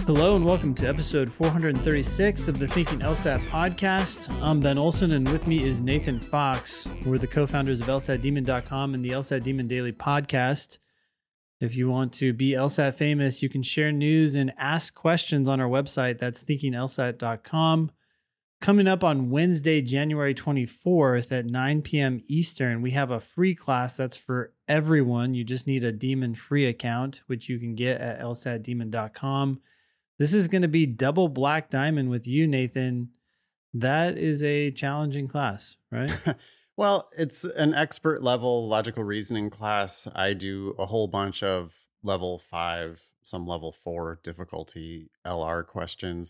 Hello and welcome to episode 436 of the Thinking LSAT podcast. I'm Ben Olson and with me is Nathan Fox. We're the co-founders of LSATdemon.com and the LSAT Demon Daily podcast. If you want to be LSAT famous, you can share news and ask questions on our website. That's thinkinglsat.com. Coming up on Wednesday, January 24th at 9 p.m. Eastern, we have a free class that's for everyone. You just need a Demon free account, which you can get at lsatdemon.com. This is going to be double black diamond with you, Nathan. That is a challenging class, right? Well, it's an expert level logical reasoning class. I do a whole bunch of level 5, some level 4 difficulty LR questions.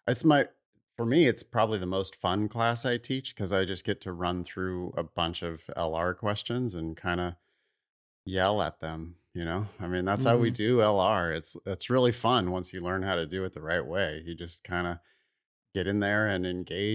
For me, it's probably the most fun class I teach because I just get to run through a bunch of LR questions and kind of yell at them. I mean, that's how we do LR. It's really fun once you learn how to do it the right way. You just kind of get in there and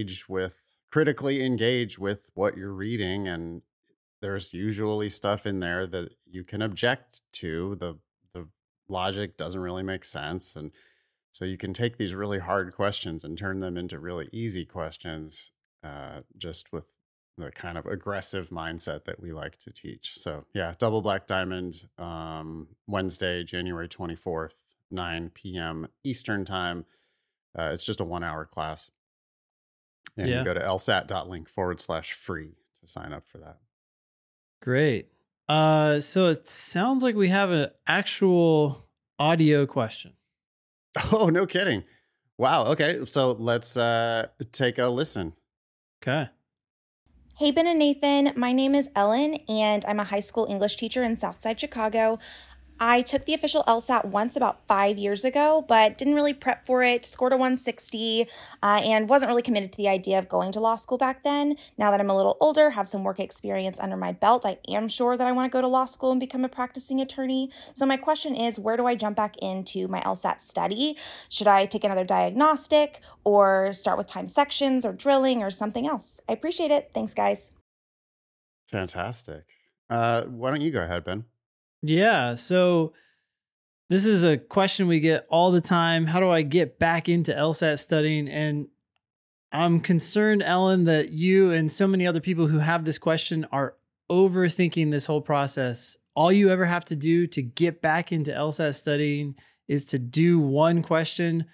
critically engage with what you're reading. And there's usually stuff in there that you can object to. The logic doesn't really make sense. And so you can take these really hard questions and turn them into really easy questions, just with the kind of aggressive mindset that we like to teach. So yeah, double black diamond, Wednesday, January 24th, 9 p.m. Eastern time. It's just a 1-hour class. And you go to lsat.link/free to sign up for that. Great. So it sounds like we have an actual audio question. Oh, no kidding. Wow. Okay. So let's take a listen. Okay. Hey, Ben and Nathan. My name is Ellen, and I'm a high school English teacher in Southside Chicago. I took the official LSAT once about 5 years ago, but didn't really prep for it, scored a 160, and wasn't really committed to the idea of going to law school back then. Now that I'm a little older, have some work experience under my belt, I am sure that I want to go to law school and become a practicing attorney. So my question is, where do I jump back into my LSAT study? Should I take another diagnostic or start with time sections or drilling or something else? I appreciate it. Thanks, guys. Fantastic. Why don't you go ahead, Ben? Yeah, so this is a question we get all the time. How do I get back into LSAT studying? And I'm concerned, Ellen, that you and so many other people who have this question are overthinking this whole process. All you ever have to do to get back into LSAT studying is to do one question.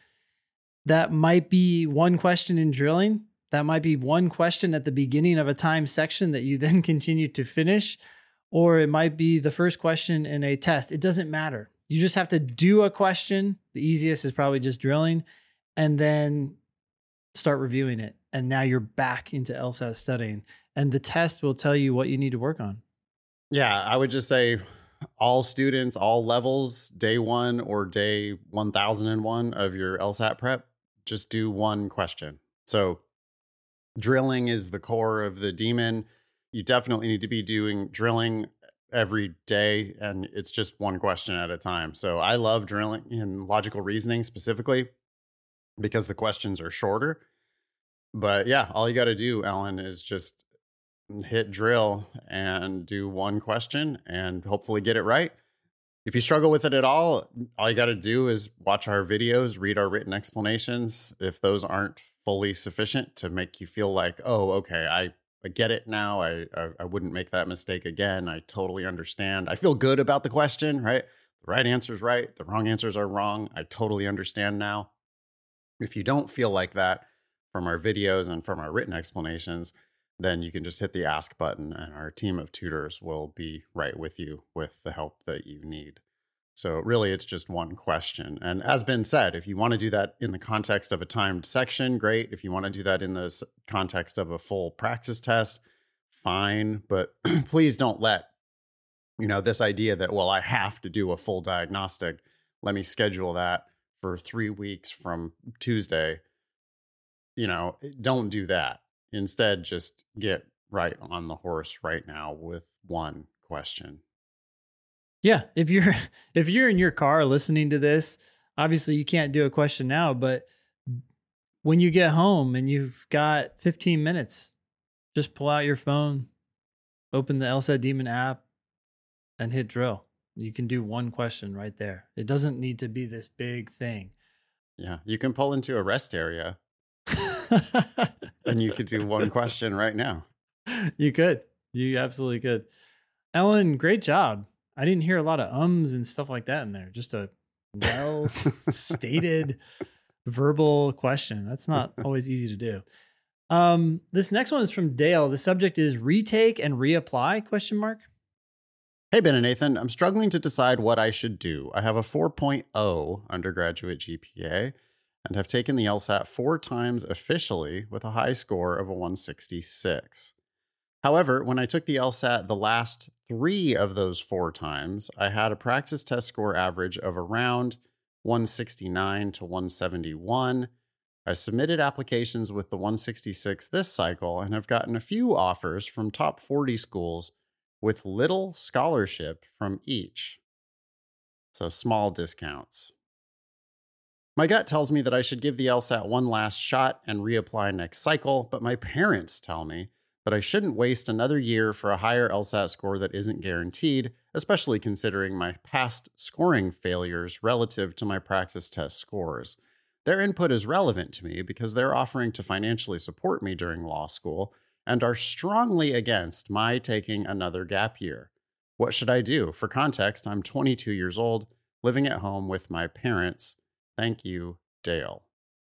That might be one question in drilling. That might be one question at the beginning of a time section that you then continue to finish. Or it might be the first question in a test. It doesn't matter. You just have to do a question. The easiest is probably just drilling and then start reviewing it. And now you're back into LSAT studying. And the test will tell you what you need to work on. Yeah, I would just say all students, all levels, day 1 or day 1001 of your LSAT prep, just do one question. So drilling is the core of the Demon. You definitely need to be doing drilling every day, and it's just one question at a time. So I love drilling in logical reasoning specifically because the questions are shorter. But yeah, all you got to do, Ellen, is just hit drill and do one question and hopefully get it right. If you struggle with it at all you got to do is watch our videos, read our written explanations. If those aren't fully sufficient to make you feel like, oh, okay, I get it now. I wouldn't make that mistake again. I totally understand. I feel good about the question, right? The right answer is right. The wrong answers are wrong. I totally understand now. If you don't feel like that from our videos and from our written explanations, then you can just hit the ask button and our team of tutors will be right with you with the help that you need. So really, it's just one question. And as Ben said, if you want to do that in the context of a timed section, great. If you want to do that in the context of a full practice test, fine. But please don't let, this idea that, well, I have to do a full diagnostic. Let me schedule that for 3 weeks from Tuesday. Don't do that. Instead, just get right on the horse right now with one question. Yeah, if you're in your car listening to this, obviously you can't do a question now, but when you get home and you've got 15 minutes, just pull out your phone, open the LSAT Demon app, and hit drill. You can do one question right there. It doesn't need to be this big thing. Yeah, you can pull into a rest area and you could do one question right now. You could. You absolutely could. Ellen, great job. I didn't hear a lot of ums and stuff like that in there. Just a well stated verbal question. That's not always easy to do. This next one is from Dale. The subject is retake and reapply, question mark. Hey, Ben and Nathan, I'm struggling to decide what I should do. I have a 4.0 undergraduate GPA and have taken the LSAT 4 times officially with a high score of a 166. However, when I took the LSAT the last 3 of those 4 times, I had a practice test score average of around 169 to 171. I submitted applications with the 166 this cycle and have gotten a few offers from top 40 schools with little scholarship from each. So small discounts. My gut tells me that I should give the LSAT one last shot and reapply next cycle, but my parents tell me that I shouldn't waste another year for a higher LSAT score that isn't guaranteed, especially considering my past scoring failures relative to my practice test scores. Their input is relevant to me because they're offering to financially support me during law school and are strongly against my taking another gap year. What should I do? For context, I'm 22 years old, living at home with my parents. Thank you, Dale.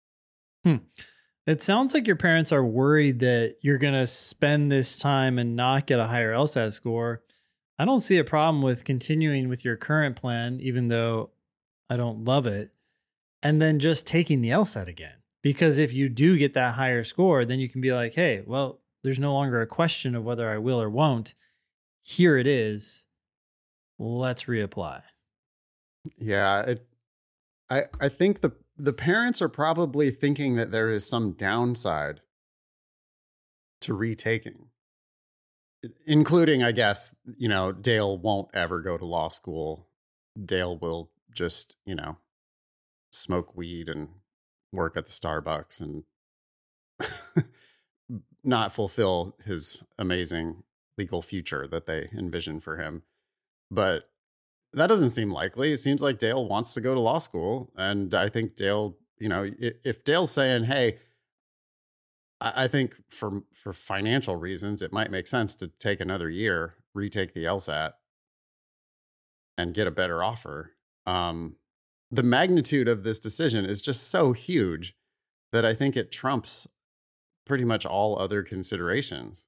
It sounds like your parents are worried that you're going to spend this time and not get a higher LSAT score. I don't see a problem with continuing with your current plan, even though I don't love it, and then just taking the LSAT again. Because if you do get that higher score, then you can be like, hey, well, there's no longer a question of whether I will or won't. Here it is. Let's reapply. Yeah, I think the parents are probably thinking that there is some downside to retaking, including, I guess, Dale won't ever go to law school. Dale will just, smoke weed and work at the Starbucks and not fulfill his amazing legal future that they envision for him. But that doesn't seem likely. It seems like Dale wants to go to law school. And I think Dale, if Dale's saying, hey, I think for financial reasons, it might make sense to take another year, retake the LSAT, and get a better offer. The magnitude of this decision is just so huge that I think it trumps pretty much all other considerations.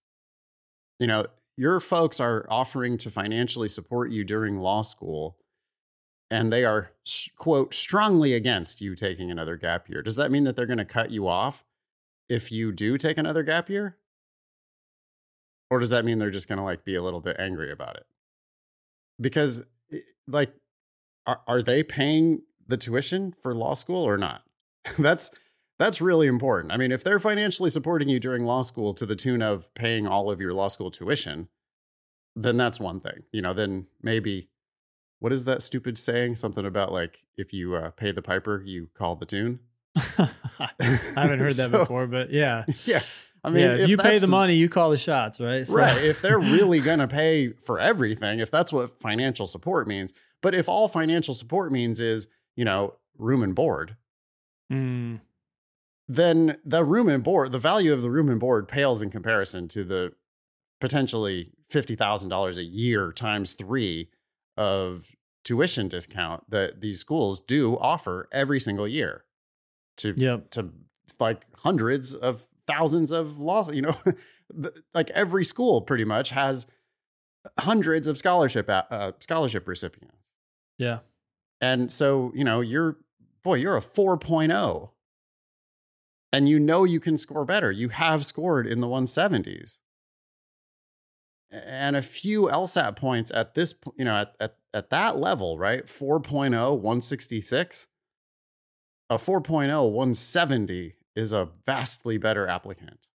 Your folks are offering to financially support you during law school, and they are, quote, strongly against you taking another gap year. Does that mean that they're going to cut you off if you do take another gap year? Or does that mean they're just going to be a little bit angry about it? Because are they paying the tuition for law school or not? That's really important. I mean, if they're financially supporting you during law school to the tune of paying all of your law school tuition, then that's one thing. Then maybe, what is that stupid saying? Something about if you pay the piper, you call the tune. I haven't heard that before, but yeah. Yeah. I mean, if you pay the money, you call the shots, right? So. Right. If they're really going to pay for everything, if that's what financial support means. But if all financial support means is, room and board, then the room and board, the value of the room and board pales in comparison to the potentially $50,000 a year times 3 of tuition discount that these schools do offer every single year to hundreds of thousands of laws. Every school pretty much has hundreds of scholarship recipients. Yeah. And so, you're a 4.0. And you can score better. You have scored in the 170s. And a few LSAT points at this, at that level, right? 4.0, 166. A 4.0, 170 is a vastly better applicant.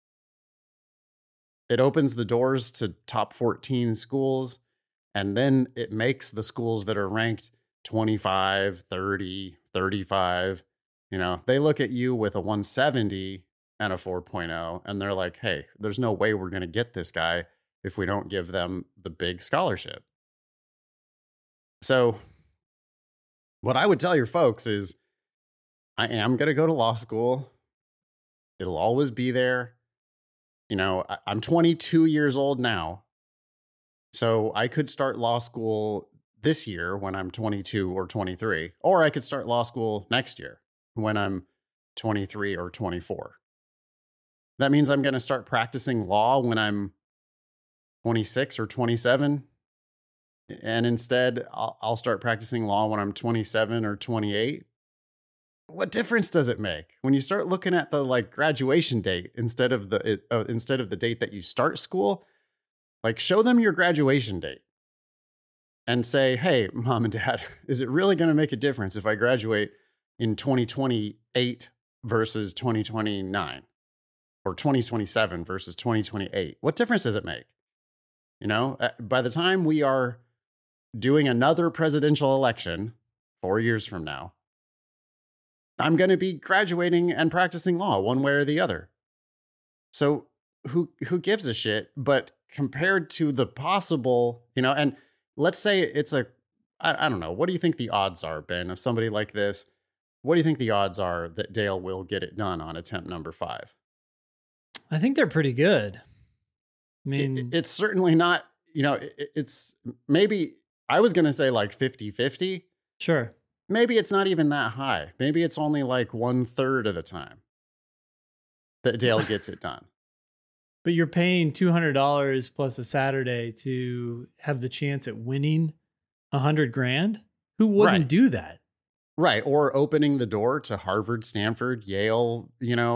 It opens the doors to top 14 schools, and then it makes the schools that are ranked 25, 30, 35, they look at you with a 170 and a 4.0, and they're like, hey, there's no way we're going to get this guy if we don't give them the big scholarship. So what I would tell your folks is, I am going to go to law school. It'll always be there. I'm 22 years old now. So I could start law school this year when I'm 22 or 23, or I could start law school next year when I'm 23 or 24. That means I'm going to start practicing law when I'm 26 or 27. And instead, I'll start practicing law when I'm 27 or 28. What difference does it make when you start looking at the graduation date instead of the date that you start school? Show them your graduation date and say, hey, mom and dad, is it really going to make a difference if I graduate in 2028 versus 2029 or 2027 versus 2028? What difference does it make? By the time we are doing another presidential election 4 years from now, I'm going to be graduating and practicing law one way or the other. So who gives a shit? But compared to the possible, and let's say it's I don't know. What do you think the odds are, Ben, of somebody like this? What do you think the odds are that Dale will get it done on attempt number 5? I think they're pretty good. I mean, it's certainly not, it's maybe, I was going to say 50-50. Sure. Maybe it's not even that high. Maybe it's only 1/3 of the time that Dale gets it done. But you're paying $200 plus a Saturday to have the chance at winning $100,000. Who wouldn't do that? Right. Or opening the door to Harvard, Stanford, Yale,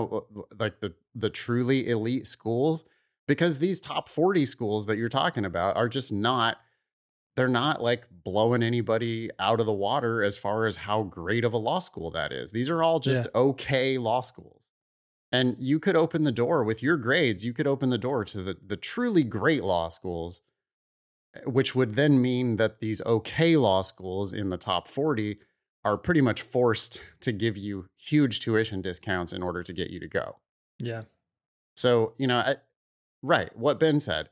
the truly elite schools, because these top 40 schools that you're talking about are just they're not blowing anybody out of the water as far as how great of a law school that is. These are all just okay law schools. And you could open the door with your grades. You could open the door to the truly great law schools, which would then mean that these okay law schools in the top 40 are pretty much forced to give you huge tuition discounts in order to get you to go. Yeah. So, right. What Ben said,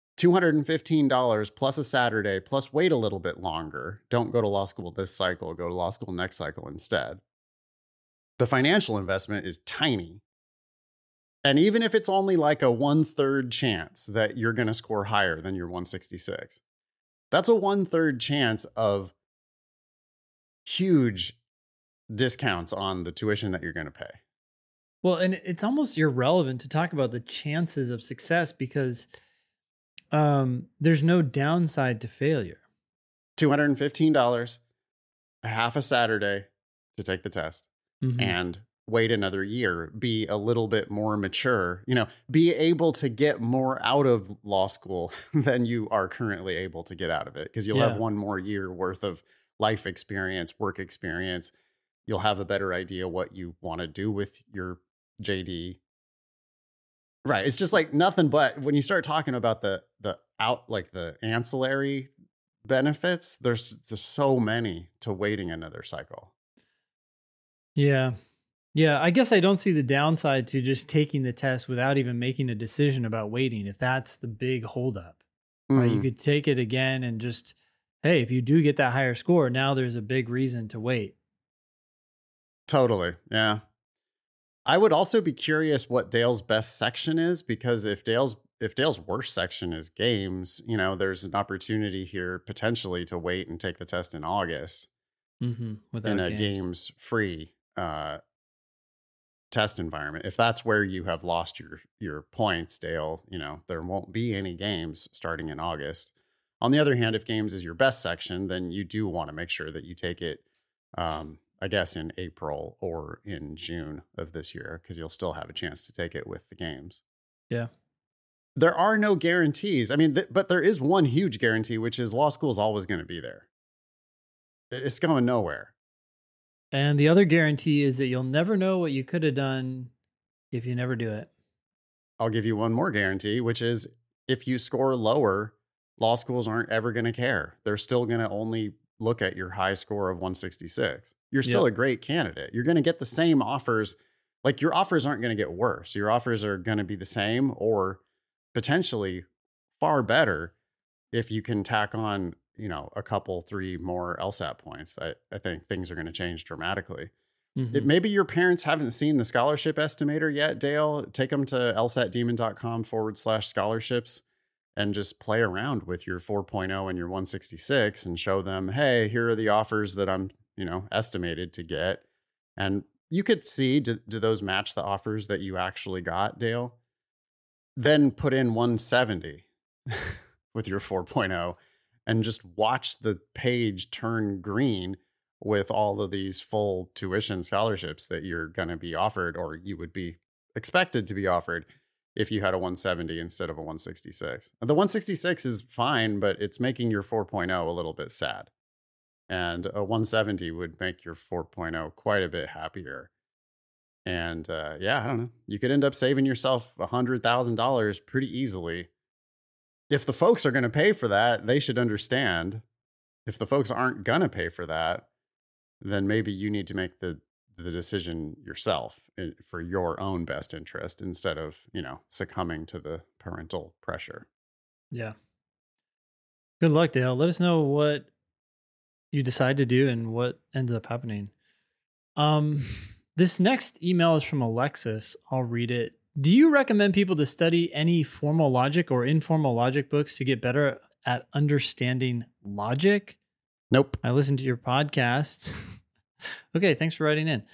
$215 plus a Saturday, plus wait a little bit longer. Don't go to law school this cycle. Go to law school next cycle instead. The financial investment is tiny. And even if it's only a 1/3 chance that you're going to score higher than your 166, that's a 1/3 chance of huge discounts on the tuition that you're going to pay. Well, and it's almost irrelevant to talk about the chances of success because there's no downside to failure. $215, a half a Saturday to take the test, and wait another year, be a little bit more mature, be able to get more out of law school than you are currently able to get out of it. Because you'll have one more year worth of life experience, work experience. You'll have a better idea what you want to do with your JD. Right. It's just nothing but when you start talking about the ancillary benefits, there's just so many to waiting another cycle. Yeah. Yeah. I guess I don't see the downside to just taking the test without even making a decision about waiting. If that's the big holdup, right? You could take it again and just, hey, if you do get that higher score, now there's a big reason to wait. Totally. Yeah. I would also be curious what Dale's best section is, because if Dale's worst section is games, there's an opportunity here potentially to wait and take the test in August in a games free test environment. If that's where you have lost your points, Dale, there won't be any games starting in August. On the other hand, if games is your best section, then you do want to make sure that you take it, I guess, in April or in June of this year, because you'll still have a chance to take it with the games. Yeah. There are no guarantees. I mean, but there is one huge guarantee, which is law school is always going to be there. It's going nowhere. And the other guarantee is that you'll never know what you could have done if you never do it. I'll give you one more guarantee, which is if you score lower, law schools aren't ever going to care. They're still going to only look at your high score of 166. You're still a great candidate. You're going to get the same offers. Your offers aren't going to get worse. Your offers are going to be the same or potentially far better if you can tack on, a couple, 3 more LSAT points. I think things are going to change dramatically. Maybe your parents haven't seen the scholarship estimator yet, Dale. Take them to lsatdemon.com/scholarships and just play around with your 4.0 and your 166 and show them, hey, here are the offers that I'm, estimated to get. And you could see, do those match the offers that you actually got, Dale? Then put in 170 with your 4.0 and just watch the page turn green with all of these full tuition scholarships that you're going to be offered, or you would be expected to be offered if you had a 170 instead of a 166. The 166 is fine, but it's making your 4.0 a little bit sad. And a 170 would make your 4.0 quite a bit happier. And I don't know. You could end up saving yourself $100,000 pretty easily. If the folks are going to pay for that, they should understand. If the folks aren't going to pay for that, then maybe you need to make the decision yourself for your own best interest instead of, succumbing to the parental pressure. Yeah. Good luck, Dale. Let us know what you decide to do and what ends up happening. This next email is from Alexis. I'll read it. Do you recommend people to study any formal logic or informal logic books to get better at understanding logic? Nope. I listened to your podcast. Okay, thanks for writing in.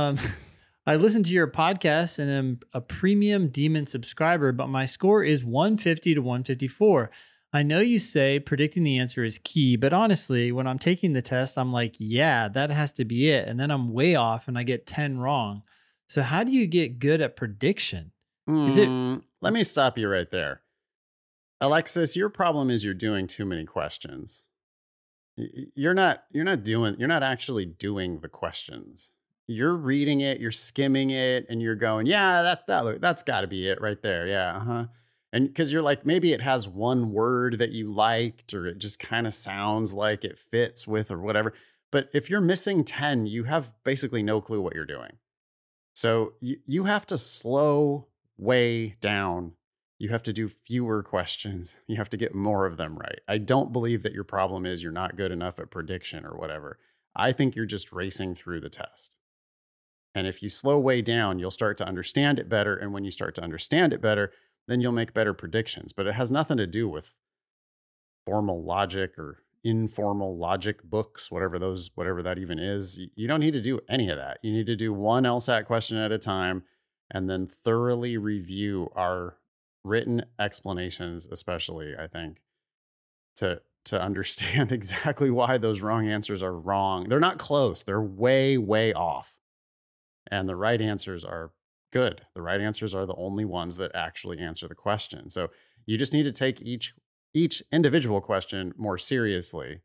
I listened to your podcast and am a premium Demon subscriber, but my score is 150 to 154. I know you say predicting the answer is key, but honestly, when I'm taking the test, I'm like, yeah, that has to be it. And then I'm way off and I get 10 wrong. So how do you get good at prediction? Let me stop you right there. Alexis, your problem is you're doing too many questions. You're not actually doing the questions. You're reading it, you're skimming it, and you're going, yeah, that's got to be it right there. Yeah, And because you're like, maybe it has one word that you liked, or it just kind of sounds like it fits with, or whatever. But if you're missing 10, you have basically no clue what you're doing. So you have to slow way down. You have to do fewer questions. You have to get more of them right. I don't believe that your problem is you're not good enough at prediction or whatever. I think you're just racing through the test. And if you slow way down, you'll start to understand it better. And when you start to understand it better, then you'll make better predictions. But it has nothing to do with formal logic or informal logic books, whatever that even is. You don't need to do any of that. You need to do one LSAT question at a time and then thoroughly review our written explanations, especially, I think, to understand exactly why those wrong answers are wrong. They're not close. They're way, way off. And the right answers are good. The right answers are the only ones that actually answer the question. So you just need to take each individual question more seriously.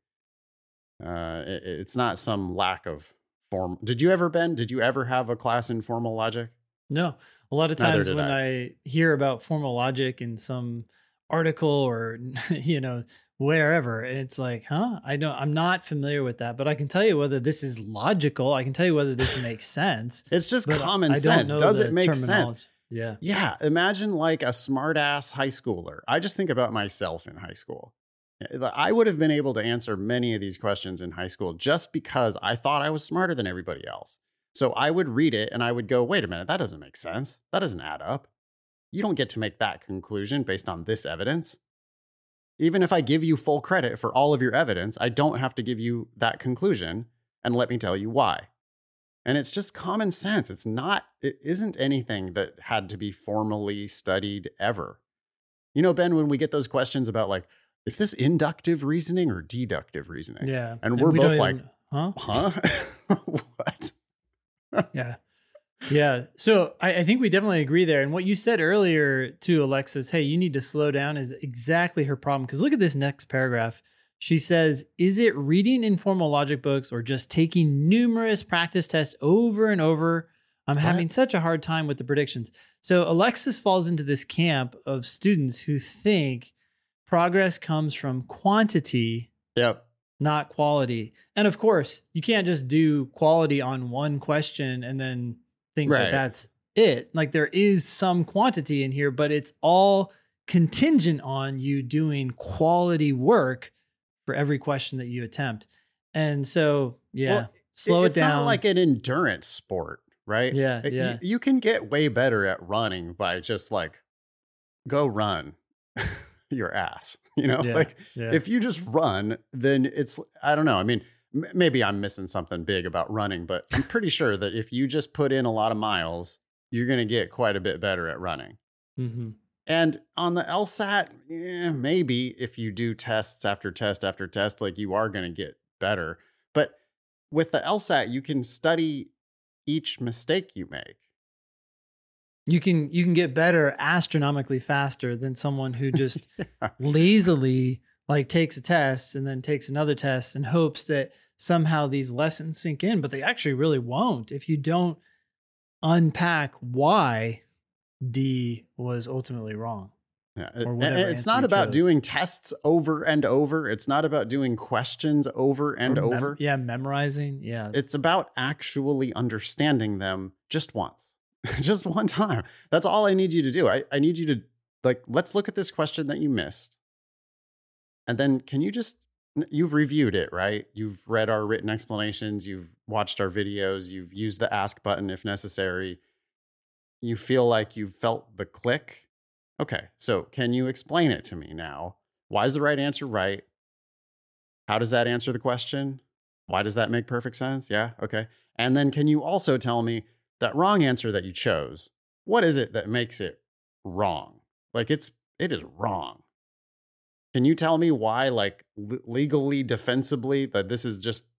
It's not some lack of form. Did you ever have a class in formal logic? No. A lot of times when I hear about formal logic in some article or, wherever, it's like, I'm not familiar with that, but I can tell you whether this is logical. I can tell you whether this makes sense. It's just common sense. Does it make sense? Yeah. Yeah. Imagine like a smart ass high schooler. I just think about myself in high school. I would have been able to answer many of these questions in high school just because I thought I was smarter than everybody else. So I would read it and I would go, wait a minute, that doesn't make sense. That doesn't add up. You don't get to make that conclusion based on this evidence. Even if I give you full credit for all of your evidence, I don't have to give you that conclusion. And let me tell you why. And it's just common sense. It isn't anything that had to be formally studied ever. Ben, when we get those questions about like, is this inductive reasoning or deductive reasoning? Yeah. And we're both like, huh? What? Yeah. Yeah. So I think we definitely agree there. And what you said earlier to Alexis, hey, you need to slow down, is exactly her problem. Because look at this next paragraph. She says, is it reading informal logic books or just taking numerous practice tests over and over? I'm having such a hard time with the predictions. So Alexis falls into this camp of students who think progress comes from quantity, not quality. And of course, you can't just do quality on one question and then think that that's it. Like there is some quantity in here, but it's all contingent on you doing quality work for every question that you attempt. And so, yeah. Well, slow it It's down. not like an endurance sport, right? Yeah, yeah. You can get way better at running by just like go run your ass, Yeah, like yeah. if you just run, then it's, I don't know. I mean, maybe I'm missing something big about running, but I'm pretty sure that if you just put in a lot of miles, you're going to get quite a bit better at running. Mm-hmm. And on the LSAT, maybe if you do tests after test after test, like you are going to get better. But with the LSAT, you can study each mistake you make. You can get better astronomically faster than someone who just Yeah. lazily like takes a test and then takes another test and hopes that somehow these lessons sink in, but they actually really won't if you don't unpack why D was ultimately wrong. Yeah. Or And whatever it's answer not you about chose. doing tests over and over. It's not about doing questions over and Or over. memorizing. Yeah. It's about actually understanding them just once, just one time. That's all I need you to do. I need you to like, let's look at this question that you missed. And then can you just, you've reviewed it, right? You've read our written explanations. You've watched our videos. You've used the ask button if necessary. You feel like you've felt the click. Okay, so can you explain it to me now? Why is the right answer right? How does that answer the question? Why does that make perfect sense? Yeah, okay. And then can you also tell me that wrong answer that you chose? What is it that makes it wrong? Like it is wrong. Can you tell me why, like legally, defensibly, that this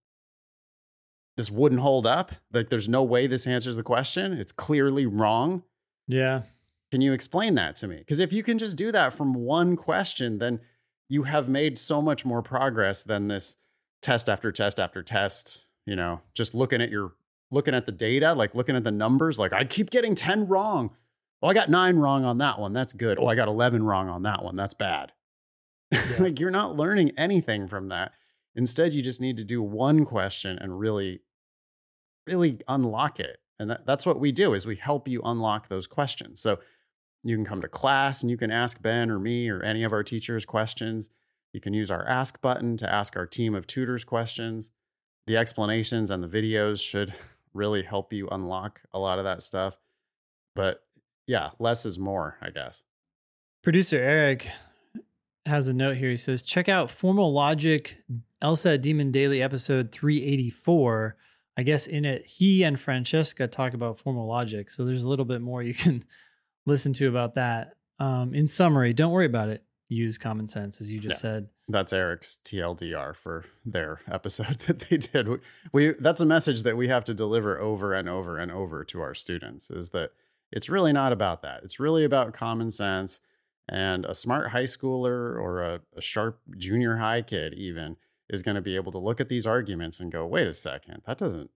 wouldn't hold up? Like there's no way this answers the question. It's clearly wrong. Yeah. Can you explain that to me? Because if you can just do that from one question, then you have made so much more progress than this test after test after test, just looking at the data, like looking at the numbers, like I keep getting 10 wrong. Oh, I got 9 wrong on that one. That's good. Oh, I got 11 wrong on that one. That's bad. Yeah. Like you're not learning anything from that. Instead, you just need to do one question and really, really unlock it. And that's what we do is we help you unlock those questions. So you can come to class and you can ask Ben or me or any of our teachers questions. You can use our ask button to ask our team of tutors questions. The explanations and the videos should really help you unlock a lot of that stuff. But yeah, less is more, I guess. Producer Eric has a note here. He says, check out Formal Logic LSAT Demon Daily episode 384. I guess in it, he and Francesca talk about formal logic. So there's a little bit more you can listen to about that. In summary, don't worry about it. Use common sense, as you just said. That's Eric's TLDR for their episode that they did. That's a message that we have to deliver over and over and over to our students, is that it's really not about that. It's really about common sense. And a smart high schooler or a sharp junior high kid even is going to be able to look at these arguments and go, wait a second, that doesn't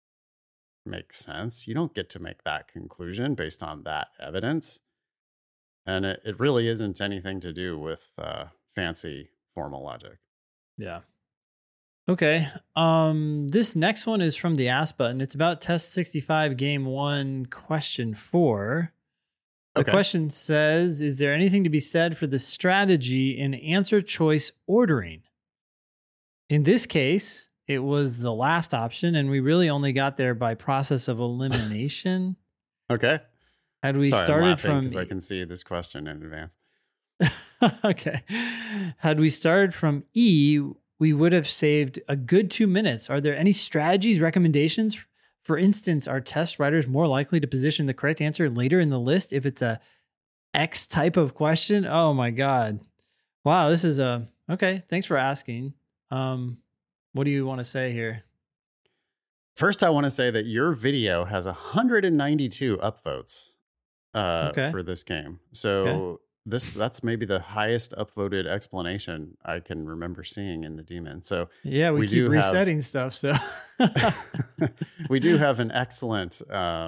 make sense. You don't get to make that conclusion based on that evidence. And it really isn't anything to do with fancy formal logic. Yeah. Okay. This next one is from the Ask Button. It's about Test 65 Game 1, Question 4. The question says, is there anything to be said for the strategy in answer choice ordering? In this case, it was the last option, and we really only got there by process of elimination. Okay. Had we Sorry, started I'm from... because I can see this question in advance. Okay. Had we started from E, we would have saved a good 2 minutes. Are there any strategies, recommendations? For instance, are test writers more likely to position the correct answer later in the list if it's a X type of question? Oh my God. Wow, this is okay. Thanks for asking. What do you want to say here? First, I want to say that your video has 192 upvotes for this game. So that's maybe the highest upvoted explanation I can remember seeing in the Demon. So yeah, we keep resetting stuff. So we do have an excellent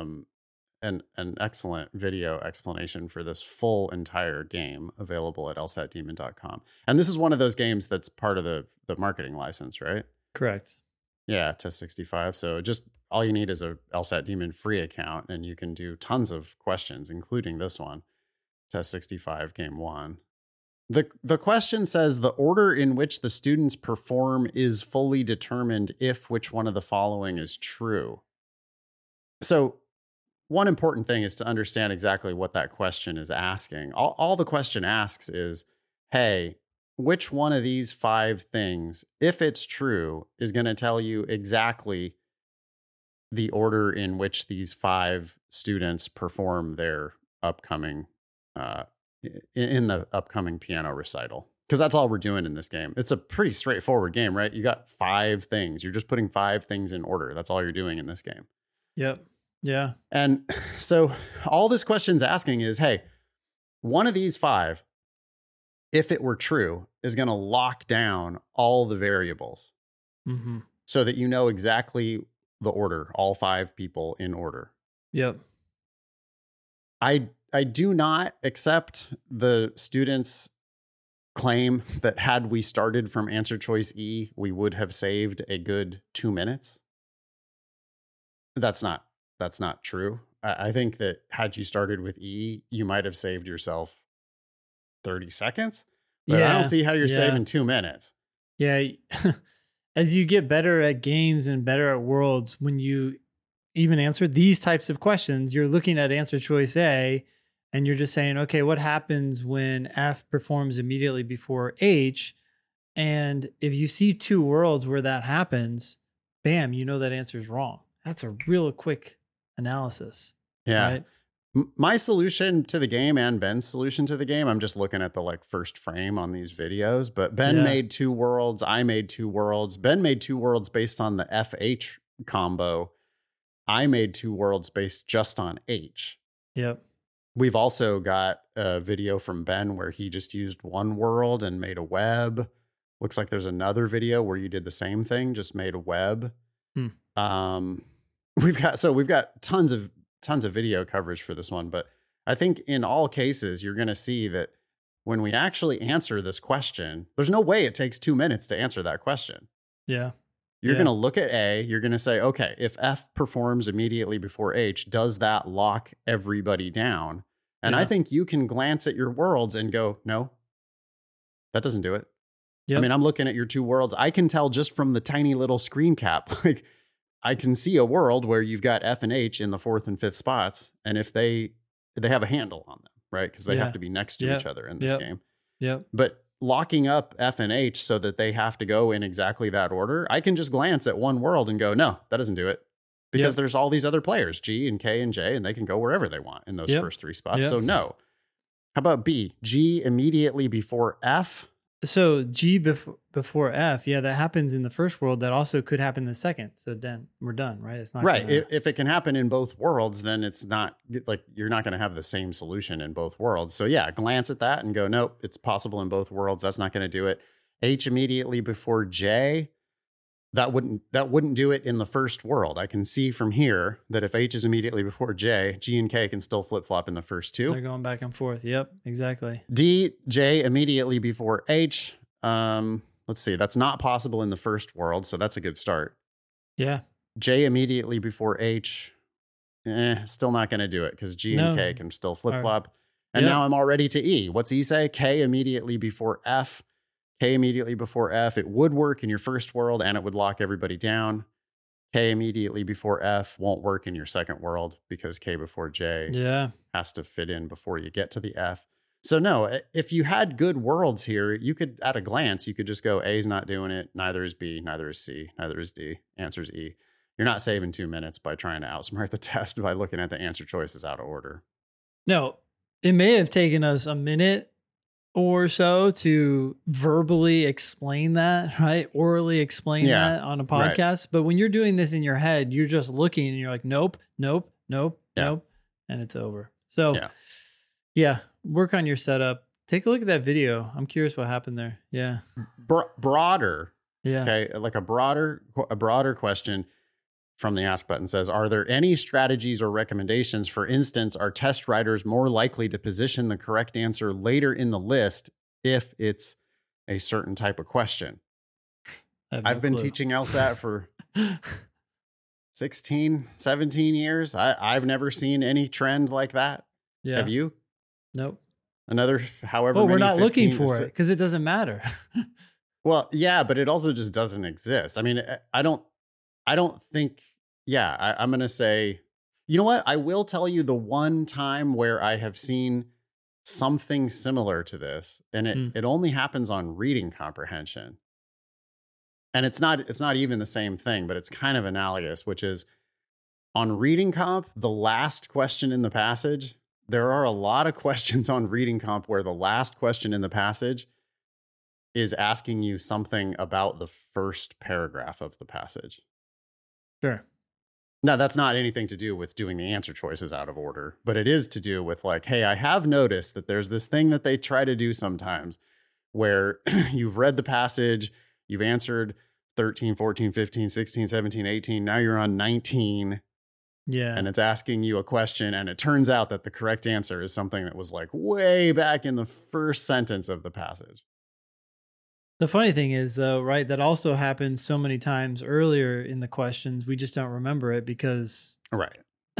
an excellent video explanation for this full entire game available at lsatdemon.com. And this is one of those games that's part of the marketing license, right? Correct. Yeah, Test 65. So just all you need is a LSAT Demon free account, and you can do tons of questions, including this one, Test 65 Game 1. The question says the order in which the students perform is fully determined if which one of the following is true. So one important thing is to understand exactly what that question is asking. All the question asks is, hey, which one of these 5 things, if it's true, is going to tell you exactly the order in which these 5 students perform their upcoming in the upcoming piano recital? Because that's all we're doing in this game. It's a pretty straightforward game, right? You got 5 things. You're just putting 5 things in order. That's all you're doing in this game. Yep. Yeah. And so all this question's asking is, hey, one of these 5, if it were true, is going to lock down all the variables so that you know exactly the order, all 5 people in order. Yep. I do not accept the students' claim that had we started from answer choice E, we would have saved a good 2 minutes. That's not true. I think that had you started with E, you might have saved yourself 30 seconds. But I don't see how you're saving 2 minutes. Yeah. As you get better at games and better at worlds, when you even answer these types of questions, you're looking at answer choice A and you're just saying, okay, what happens when F performs immediately before H? And if you see 2 worlds where that happens, bam, you know that answer is wrong. That's a real quick analysis. Yeah. Right? My solution to the game and Ben's solution to the game, I'm just looking at the first frame on these videos, but Ben made 2 worlds. I made 2 worlds. Ben made 2 worlds based on the FH combo. I made 2 worlds based just on H. Yep. We've also got a video from Ben where he just used 1 world and made a web. Looks like there's another video where you did the same thing, just made a web. We've got tons of video coverage for this one, but I think in all cases, you're going to see that when we actually answer this question, there's no way it takes 2 minutes to answer that question. Yeah. You're going to look at A, you're going to say, okay, if F performs immediately before H, does that lock everybody down? And I think you can glance at your worlds and go, no, that doesn't do it. Yep. I mean, I'm looking at your 2 worlds. I can tell just from the tiny little screen cap, I can see a world where you've got F and H in the 4th and 5th spots. And if they have a handle on them, right? Because they have to be next to each other in this game. Yep. But locking up F and H so that they have to go in exactly that order, I can just glance at one world and go, no, that doesn't do it. Because there's all these other players, G and K and J, and they can go wherever they want in those first 3 spots. So no. How about B? G immediately before F? So G before F, that happens in the first world. That also could happen in the second. So then we're done, right? It's not right. If it can happen in both worlds, then it's not you're not going to have the same solution in both worlds. So glance at that and go, nope, it's possible in both worlds. That's not going to do it. H immediately before J, that wouldn't do it in the first world. I can see from here that if H is immediately before J, G and K can still flip-flop in the first 2. They're going back and forth. Yep, exactly. D, J immediately before H. Let's see. That's not possible in the first world, so that's a good start. Yeah. J immediately before H. Still not going to do it because G and K can still flip-flop. And now I'm already to E. What's E say? K immediately before F. K immediately before F. It would work in your first world and it would lock everybody down. K immediately before F won't work in your second world because K before J has to fit in before you get to the F. So no, if you had good worlds here, you could, at a glance, you could just go, A's not doing it. Neither is B, neither is C, neither is D. Answer's E. You're not saving 2 minutes by trying to outsmart the test by looking at the answer choices out of order. No, it may have taken us a minute or so to verbally explain that, right? Orally explain that on a podcast. Right. But when you're doing this in your head, you're just looking and you're like, nope, nope, nope, nope. And it's over. So work on your setup. Take a look at that video. I'm curious what happened there. Yeah. Broader. Yeah. Okay. Like a broader question from the Ask button says, are there any strategies or recommendations? For instance, are test writers more likely to position the correct answer later in the list if it's a certain type of question? I've been teaching LSAT for 16, 17 years. I've never seen any trend like that. Yeah. Have you? Nope. another however Well, many. we're not looking 15 for it because it doesn't matter. Well, yeah, but it also just doesn't exist. I mean, I don't think, yeah, I'm going to say, you know what? I will tell you the one time where I have seen something similar to this, and it only happens on reading comprehension. And it's not even the same thing, but it's kind of analogous, which is on reading comp, the last question in the passage, there are a lot of questions on reading comp where the last question in the passage is asking you something about the first paragraph of the passage. Sure. Now, that's not anything to do with doing the answer choices out of order, but it is to do with like, hey, I have noticed that there's this thing that they try to do sometimes where you've read the passage, you've answered 13, 14, 15, 16, 17, 18. Now you're on 19. Yeah. And it's asking you a question. And it turns out that the correct answer is something that was like way back in the first sentence of the passage. The funny thing is, though, right, that also happens so many times earlier in the questions. We just don't remember it because. Right.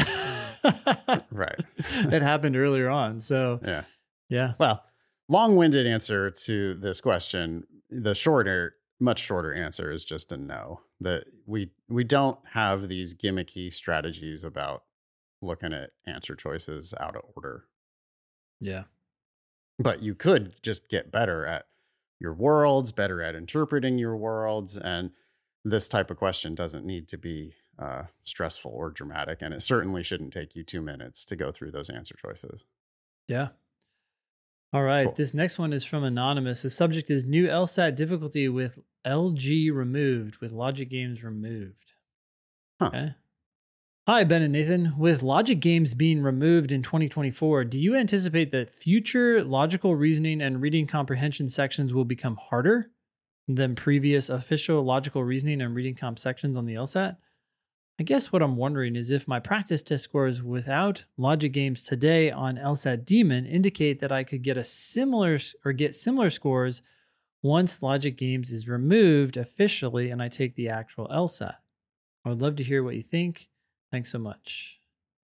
Right. It happened earlier on. So, yeah. Well, long-winded answer to this question. The much shorter answer is just a no. That we don't have these gimmicky strategies about looking at answer choices out of order. Yeah. But you could just get better at your worlds, better at interpreting your worlds. And this type of question doesn't need to be stressful or dramatic. And it certainly shouldn't take you 2 minutes to go through those answer choices. Yeah. All right. Cool. This next one is from Anonymous. The subject is new LSAT difficulty with LG removed, with logic games removed. Huh. Okay. Hi, Ben and Nathan. With logic games being removed in 2024, do you anticipate that future logical reasoning and reading comprehension sections will become harder than previous official logical reasoning and reading comp sections on the LSAT? I guess what I'm wondering is if my practice test scores without logic games today on LSAT Demon indicate that I could get similar scores once logic games is removed officially and I take the actual LSAT. I would love to hear what you think. Thanks so much.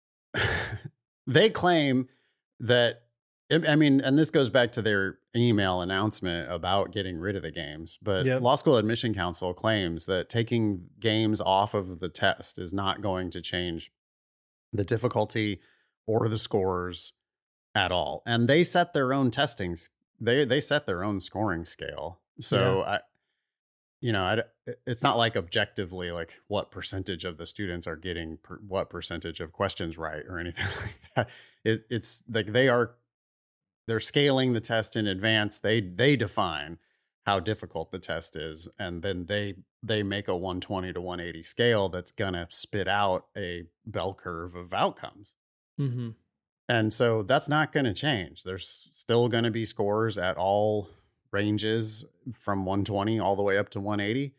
They claim that, I mean, and this goes back to their email announcement about getting rid of the games, but Law School Admission Council claims that taking games off of the test is not going to change the difficulty or the scores at all. And they set their own they set their own scoring scale. So it's not like objectively like what percentage of the students are getting what percentage of questions right or anything like that. It's like they're scaling the test in advance. They define how difficult the test is, and then they make a 120 to 180 scale that's gonna spit out a bell curve of outcomes. Mm-hmm. And so that's not going to change. There's still going to be scores at all ranges from 120 all the way up to 180.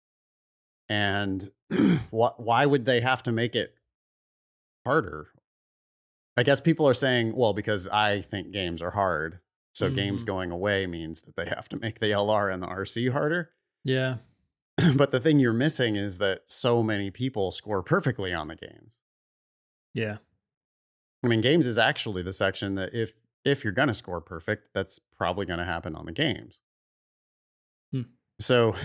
And why would they have to make it harder? I guess people are saying, well, because I think games are hard. So games going away means that they have to make the LR and the RC harder. Yeah. But the thing you're missing is that so many people score perfectly on the games. Yeah. I mean, games is actually the section that if you're going to score perfect, that's probably going to happen on the games. So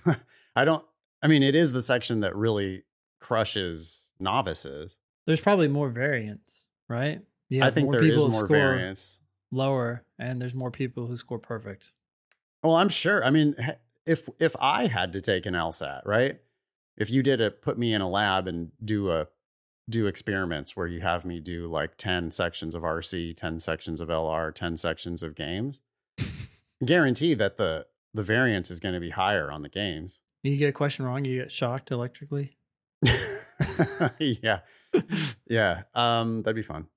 it is the section that really crushes novices. There's probably more variance, right? I think there is more variance. Lower, and there's more people who score perfect. Well, I'm sure. I mean, if I had to take an LSAT, right? If you put me in a lab and do experiments where you have me do like 10 sections of RC, 10 sections of LR, 10 sections of games, guarantee that the variance is going to be higher on the games. You get a question wrong, you get shocked electrically. Yeah. That'd be fun.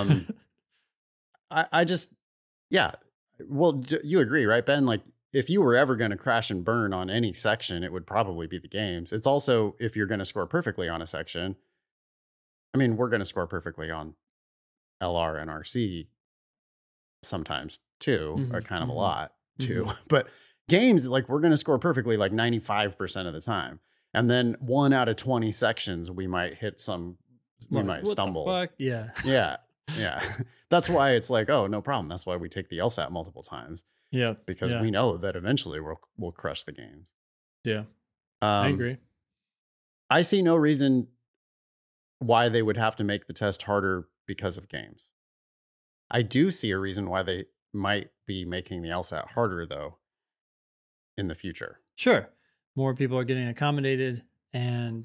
Well, you agree, right, Ben? Like if you were ever going to crash and burn on any section, it would probably be the games. It's also, if you're going to score perfectly on a section, I mean, we're going to score perfectly on LR and RC sometimes too, or kind of a lot too. But games, like we're going to score perfectly like 95% of the time. And then 1 out of 20 sections, we might hit we might stumble. The fuck? Yeah. Yeah. Yeah. That's why it's like, oh, no problem. That's why we take the LSAT multiple times, Yeah. because we know that eventually we'll crush the games. Yeah. I agree. I see no reason why they would have to make the test harder because of games. I do see a reason why they might be making the LSAT harder, though, in the future. Sure. More people are getting accommodated. And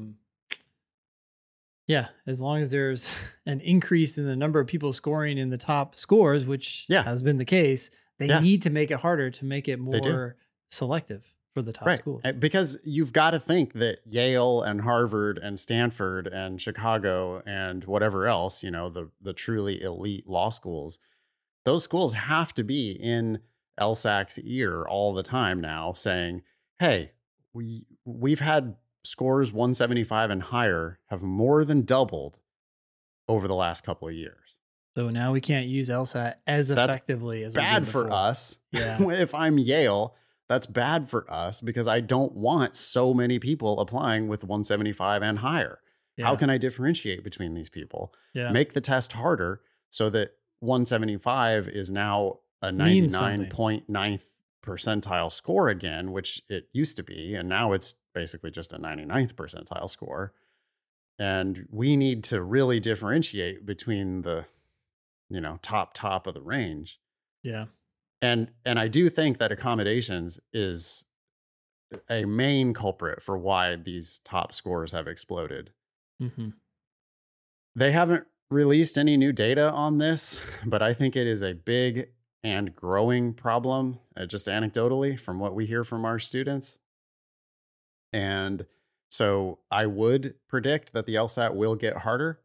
yeah, as long as there's an increase in the number of people scoring in the top scores, which has been the case, they need to make it harder to make it more selective for the top schools. Because you've got to think that Yale and Harvard and Stanford and Chicago and whatever else, the truly elite law schools, those schools have to be in LSAC's ear all the time now saying, hey, we've had scores 175 and higher have more than doubled over the last couple of years. So now we can't use LSAT as effectively as we did bad before. for us. Yeah. If I'm Yale, that's bad for us because I don't want so many people applying with 175 and higher. Yeah. How can I differentiate between these people? Yeah. Make the test harder so that 175 is now a 99.9th percentile score again, which it used to be. And now it's basically just a 99th percentile score. And we need to really differentiate between the, top of the range. Yeah. And I do think that accommodations is a main culprit for why these top scores have exploded. Mm-hmm. They haven't released any new data on this, but I think it is a big and growing problem, just anecdotally from what we hear from our students. And so I would predict that the LSAT will get harder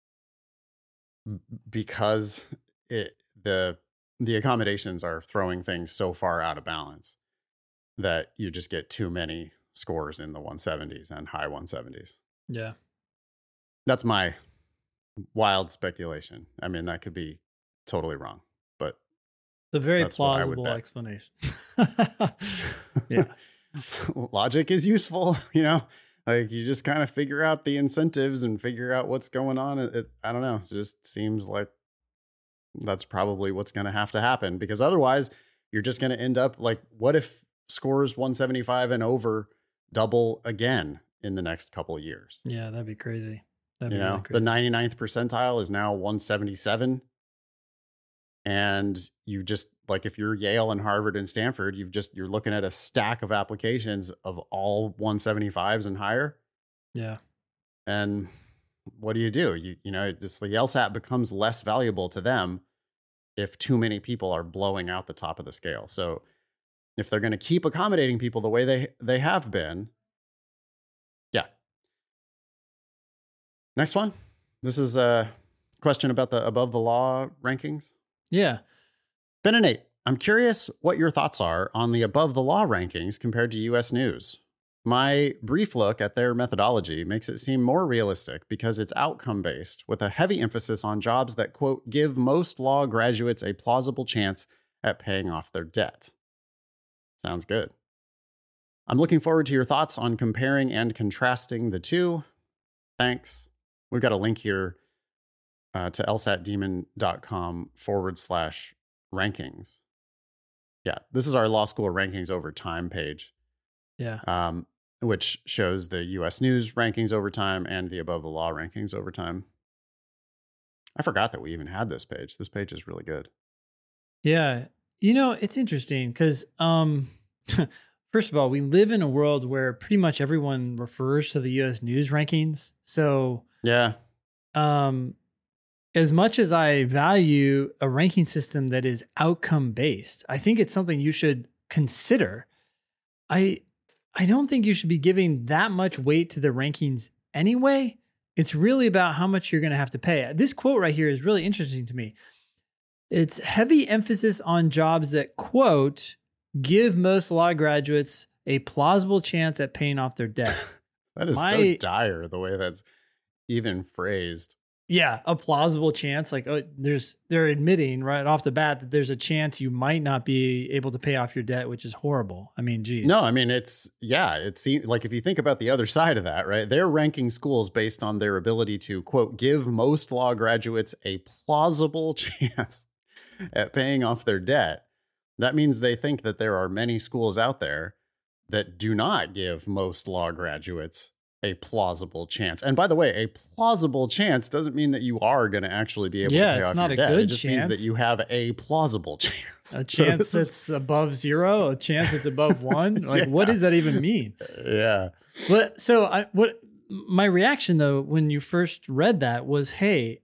because the accommodations are throwing things so far out of balance that you just get too many scores in the 170s and high 170s. Yeah. That's my wild speculation. I mean, that could be totally wrong, but it's a very plausible explanation. Yeah. Logic is useful, like you just kind of figure out the incentives and figure out what's going on. I don't know. It just seems like that's probably what's going to have to happen because otherwise you're just going to end up like, what if scores 175 and over double again in the next couple of years? Yeah, that'd be crazy. That'd be really crazy. The 99th percentile is now 177. And you just like, if you're Yale and Harvard and Stanford, you're looking at a stack of applications of all 175s and higher. Yeah. And what do? The LSAT becomes less valuable to them if too many people are blowing out the top of the scale. So if they're going to keep accommodating people the way they have been. Yeah. Next one. This is a question about the above the law rankings. Yeah. Ben and Nate, I'm curious what your thoughts are on the above the law rankings compared to US News. My brief look at their methodology makes it seem more realistic because it's outcome-based with a heavy emphasis on jobs that, quote, give most law graduates a plausible chance at paying off their debt. Sounds good. I'm looking forward to your thoughts on comparing and contrasting the two. Thanks. We've got a link here to lsatdemon.com/rankings. Yeah, this is our law school rankings over time page. Yeah. Which shows the US News rankings over time and the above the law rankings over time. I forgot that we even had this page. This page is really good. Yeah. It's interesting because, first of all, we live in a world where pretty much everyone refers to the US News rankings. So, yeah. As much as I value a ranking system that is outcome based, I think it's something you should consider. I don't think you should be giving that much weight to the rankings anyway. It's really about how much you're going to have to pay. This quote right here is really interesting to me. It's heavy emphasis on jobs that, quote, give most law graduates a plausible chance at paying off their debt. That is so dire the way that's even phrased. Yeah, a plausible chance. Like, oh, they're admitting right off the bat that there's a chance you might not be able to pay off your debt, which is horrible. I mean, geez. No, I mean, it seems like if you think about the other side of that, right? They're ranking schools based on their ability to, quote, give most law graduates a plausible chance at paying off their debt. That means they think that there are many schools out there that do not give most law graduates a plausible chance. And by the way, a plausible chance doesn't mean that you are going to actually be able to pay off your debt. Yeah, it's not a good good It just means chance. that you have a plausible chance. A chance that's above 0, a chance that's above 1. Like, what does that even mean? Yeah. But so my reaction though, when you first read that was, hey,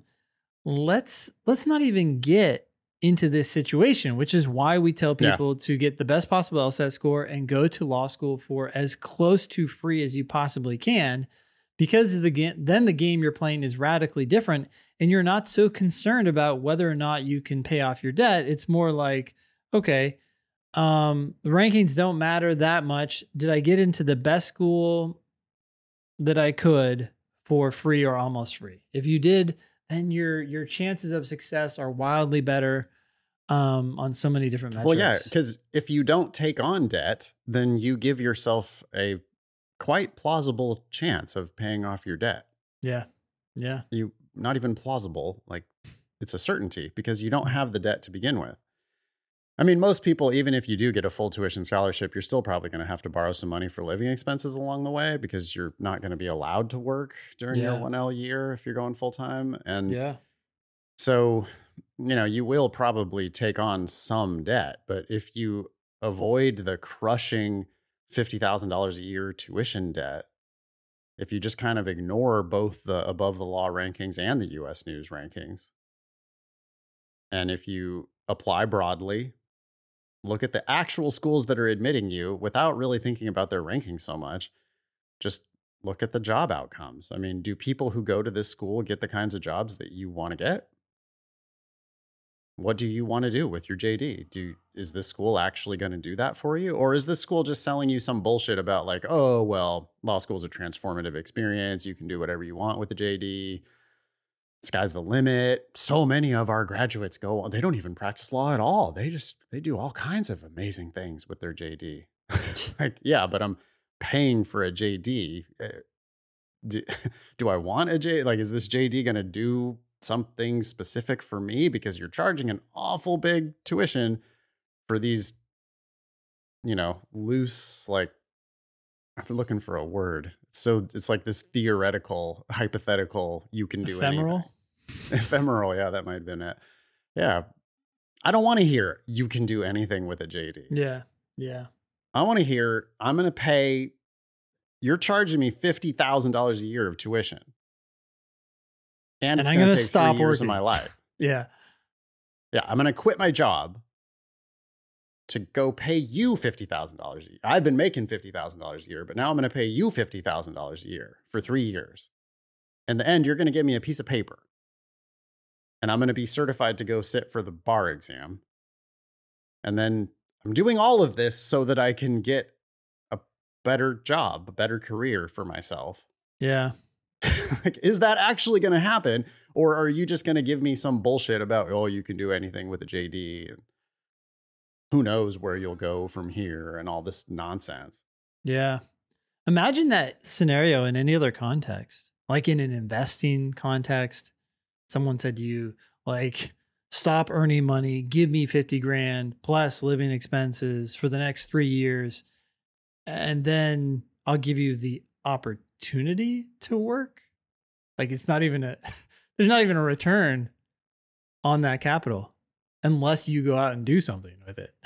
let's not even get into this situation, which is why we tell people to get the best possible LSAT score and go to law school for as close to free as you possibly can, because then the game you're playing is radically different and you're not so concerned about whether or not you can pay off your debt. It's more like, okay, the rankings don't matter that much. Did I get into the best school that I could for free or almost free? If you did, then your chances of success are wildly better on so many different metrics. Well, yeah, because if you don't take on debt, then you give yourself a quite plausible chance of paying off your debt. Yeah. You not even plausible, like it's a certainty because you don't have the debt to begin with. I mean, most people, even if you do get a full tuition scholarship, you're still probably going to have to borrow some money for living expenses along the way because you're not going to be allowed to work during your 1L year if you're going full time. And so, you will probably take on some debt, but if you avoid the crushing $50,000 a year tuition debt, if you just kind of ignore both the above the law rankings and the US News rankings, and if you apply broadly, look at the actual schools that are admitting you without really thinking about their rankings so much, just look at the job outcomes. I mean, do people who go to this school get the kinds of jobs that you want to get? What do you want to do with your JD? Is this school actually going to do that for you? Or is this school just selling you some bullshit about like, oh, well, law school is a transformative experience. You can do whatever you want with the JD. Sky's the limit. So many of our graduates they don't even practice law at all. They do all kinds of amazing things with their JD. Like, yeah, but I'm paying for a JD. Do I want a JD? Like, is this JD going to do something specific for me? Because you're charging an awful big tuition for these, loose, like, I'm looking for a word. It's like this theoretical, hypothetical, you can do ephemeral. Ephemeral, yeah, that might have been it. Yeah. I don't want to hear you can do anything with a JD. Yeah. I want to hear you're charging me $50,000 a year of tuition. And it's going to take stop 3 years working of my life. Yeah, I'm going to quit my job to go pay you $50,000 a year. I've been making $50,000 a year, but now I'm going to pay you $50,000 a year for 3 years. In the end, you're going to give me a piece of paper. And I'm going to be certified to go sit for the bar exam. And then I'm doing all of this so that I can get a better job, a better career for myself. Yeah. Like, is that actually going to happen? Or are you just going to give me some bullshit about, oh, you can do anything with a JD and who knows where you'll go from here and all this nonsense? Yeah. Imagine that scenario in any other context, like in an investing context. Someone said to you, like, stop earning money, give me 50 grand plus living expenses for the next 3 years. And then I'll give you the opportunity to work. Like, there's not even a return on that capital unless you go out and do something with it.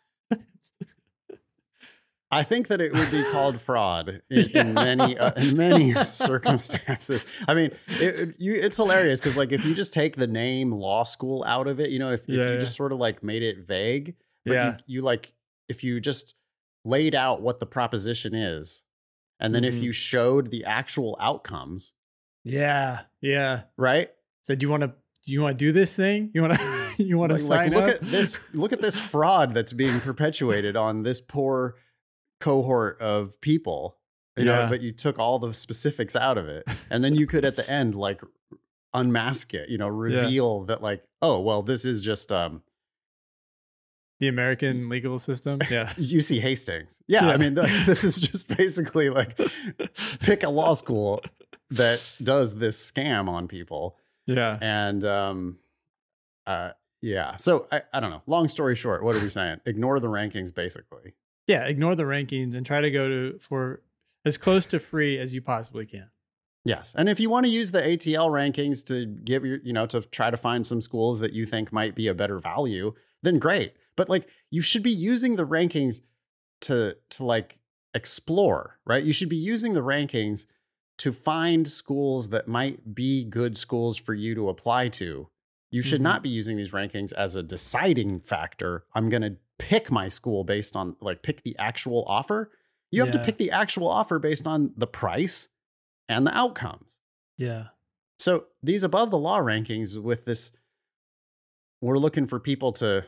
I think that it would be called fraud in many circumstances. I mean, it's hilarious because, like, if you just take the name law school out of it, if you just sort of like made it vague, but you like, if you just laid out what the proposition is, and then if you showed the actual outcomes, right? So do you want to do this thing? You want to sign look up? Look at this fraud that's being perpetuated on this poor cohort of people, but you took all the specifics out of it. And then you could at the end, like, unmask it, reveal that like, oh, well, this is just the American legal system. Yeah. UC Hastings. Yeah. I mean, this is just basically like pick a law school that does this scam on people. Yeah. And yeah. So I don't know. Long story short, what are we saying? Ignore the rankings, basically. Yeah. Ignore the rankings and try to go for as close to free as you possibly can. Yes. And if you want to use the ATL rankings to give to try to find some schools that you think might be a better value, then great. But like, you should be using the rankings to like explore, right? You should be using the rankings to find schools that might be good schools for you to apply to. You should not be using these rankings as a deciding factor. I'm going to pick my school based on like pick the actual offer. You have to pick the actual offer based on the price and the outcomes. Yeah. So these above the law rankings with this, we're looking for people to,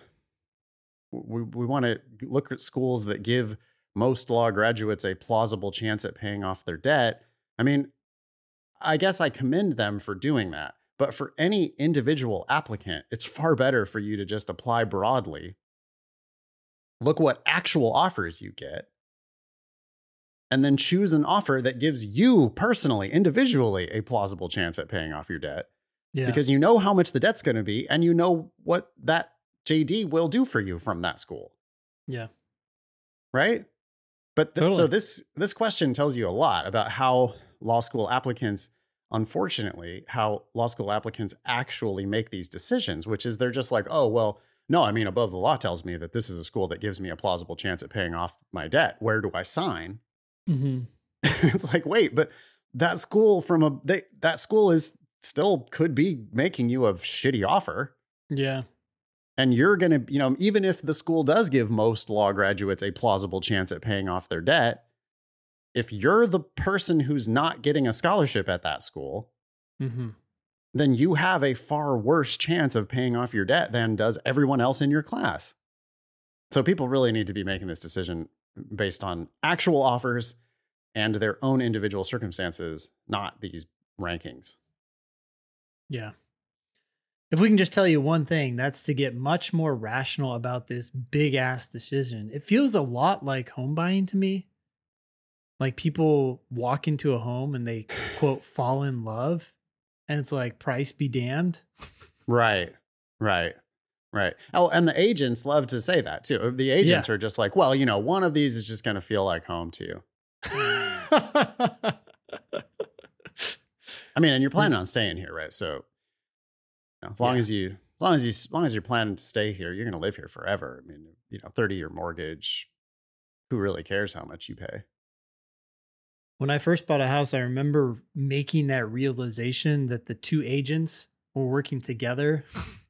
we want to look at schools that give most law graduates a plausible chance at paying off their debt. I mean, I guess I commend them for doing that. But for any individual applicant, it's far better for you to just apply broadly. Look what actual offers you get. And then choose an offer that gives you personally, individually, a plausible chance at paying off your debt. Yeah. Because you know how much the debt's going to be, and you know what that JD will do for you from that school. Yeah. Right? But Totally. So this question tells you a lot about how law school applicants, unfortunately, how law school applicants actually make these decisions, which is they're just like, oh, well, no, I mean, above the law tells me that this is a school that gives me a plausible chance at paying off my debt. Where do I sign? It's like, wait, but that school that school is still could be making you a shitty offer. Yeah. And you're going to, even if the school does give most law graduates a plausible chance at paying off their debt, if you're the person who's not getting a scholarship at that school, then you have a far worse chance of paying off your debt than does everyone else in your class. So people really need to be making this decision based on actual offers and their own individual circumstances, not these rankings. Yeah. If we can just tell you one thing, that's to get much more rational about this big ass decision. It feels a lot like home buying to me. Like people walk into a home and they quote fall in love, and it's like price be damned. Right. Oh, and the agents love to say that too. The agents are just like, well, one of these is just going to feel like home to you. I mean, and you're planning on staying here, right? So as long as you're planning to stay here, you're going to live here forever. I mean, 30-year mortgage, who really cares how much you pay? When I first bought a house, I remember making that realization that the two agents were working together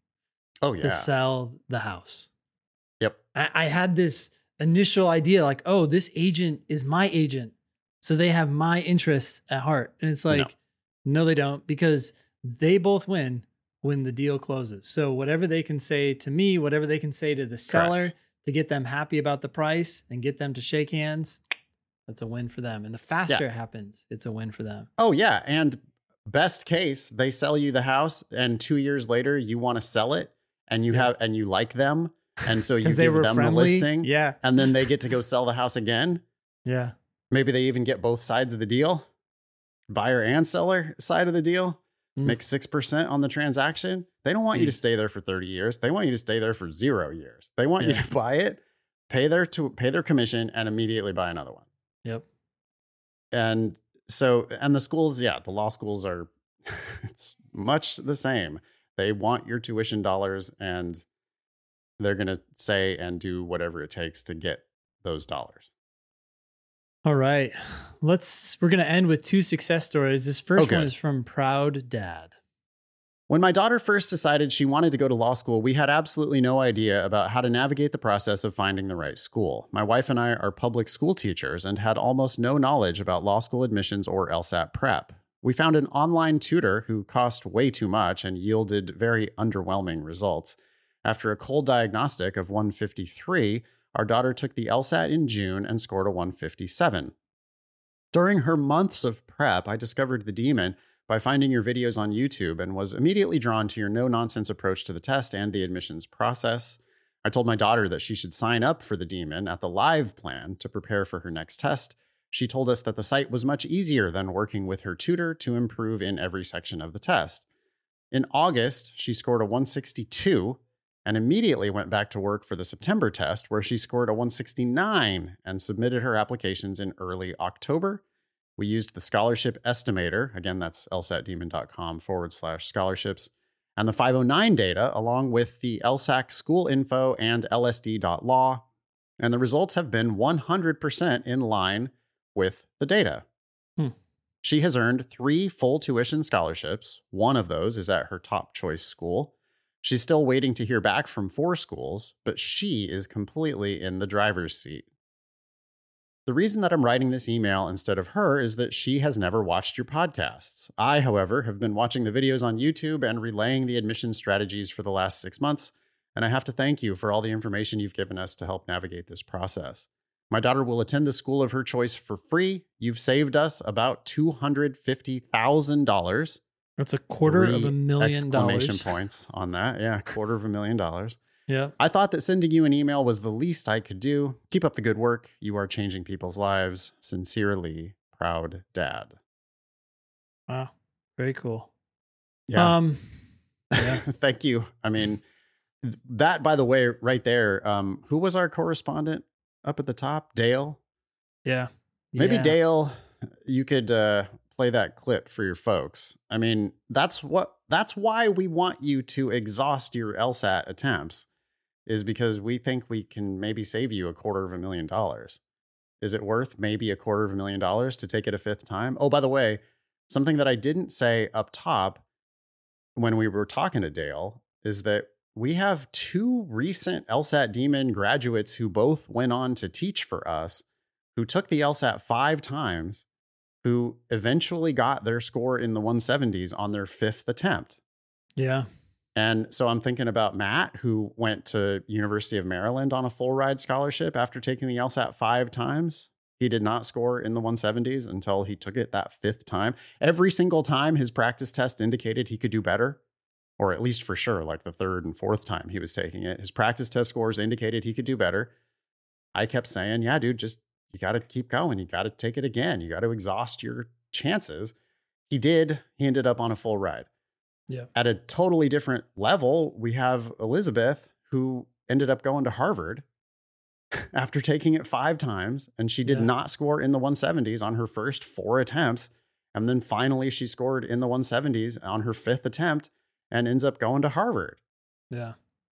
to sell the house. Yep. I had this initial idea like, oh, this agent is my agent. So they have my interests at heart. And it's like, no, they don't, because they both win when the deal closes. So whatever they can say to me, whatever they can say to the seller to get them happy about the price and get them to shake hands, that's a win for them. And the faster it happens, it's a win for them. Oh, yeah. And best case, they sell you the house and 2 years later, you want to sell it and you you like them. And so you give them the listing. Yeah. And then they get to go sell the house again. Yeah. Maybe they even get both sides of the deal, buyer and seller side of the deal, make 6% on the transaction. They don't want you to stay there for 30 years. They want you to stay there for 0 years. They want you to buy it, pay their commission, and immediately buy another one. Yep. And so, and the schools, the law schools are, it's much the same. They want your tuition dollars and they're going to say and do whatever it takes to get those dollars. All right. We're going to end with 2 success stories. This first one is from Proud Dad. When my daughter first decided she wanted to go to law school, we had absolutely no idea about how to navigate the process of finding the right school. My wife and I are public school teachers and had almost no knowledge about law school admissions or LSAT prep. We found an online tutor who cost way too much and yielded very underwhelming results. After a cold diagnostic of 153, our daughter took the LSAT in June and scored a 157. During her months of prep, I discovered the demon by finding your videos on YouTube and was immediately drawn to your no-nonsense approach to the test and the admissions process. I told my daughter that she should sign up for the Demon at the live plan to prepare for her next test. She told us that the site was much easier than working with her tutor to improve in every section of the test. In August, she scored a 162 and immediately went back to work for the September test, where she scored a 169 and submitted her applications in early October. We used the scholarship estimator. Again, that's lsatdemon.com/scholarships. And the 509 data, along with the LSAC school info and lsd.law. And the results have been 100% in line with the data. She has earned 3 full tuition scholarships. One of those is at her top choice school. She's still waiting to hear back from 4 schools, but she is completely in the driver's seat. The reason that I'm writing this email instead of her is that she has never watched your podcasts. I, however, have been watching the videos on YouTube and relaying the admission strategies for the last 6 months, and I have to thank you for all the information you've given us to help navigate this process. My daughter will attend the school of her choice for free. You've saved us about $250,000. That's $250,000. Exclamation points on that. Yeah, $250,000. Yeah. I thought that sending you an email was the least I could do. Keep up the good work. You are changing people's lives. Sincerely, proud dad. Wow. Very cool. Yeah. Yeah. Thank you. I mean, that, by the way, right there, who was our correspondent up at the top? Dale? Yeah. Maybe Dale, you could play that clip for your folks. I mean, that's why we want you to exhaust your LSAT attempts, is because we think we can maybe save you $250,000. Is it worth maybe $250,000 to take it a 5th time? Oh, by the way, something that I didn't say up top when we were talking to Dale is that we have 2 recent LSAT Demon graduates who both went on to teach for us, who took the LSAT 5 times, who eventually got their score in the 170s on their 5th attempt. Yeah. And so I'm thinking about Matt, who went to University of Maryland on a full ride scholarship after taking the LSAT 5 times. He did not score in the 170s until he took it that 5th time. Every single time his practice test indicated he could do better, or at least for sure, like the 3rd and 4th time he was taking it, his practice test scores indicated he could do better. I kept saying, yeah, dude, you got to keep going. You got to take it again. You got to exhaust your chances. He did. He ended up on a full ride. Yeah. At a totally different level, we have Elizabeth, who ended up going to Harvard after taking it 5 times, and she did not score in the 170s on her first 4 attempts. And then finally she scored in the 170s on her 5th attempt and ends up going to Harvard. Yeah.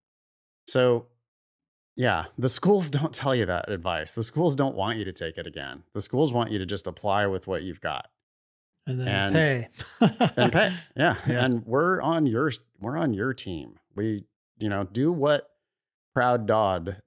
So yeah, the schools don't tell you that advice. The schools don't want you to take it again. The schools want you to just apply with what you've got. And then pay. And pay. Yeah. And we're on your team. We, do what proud dad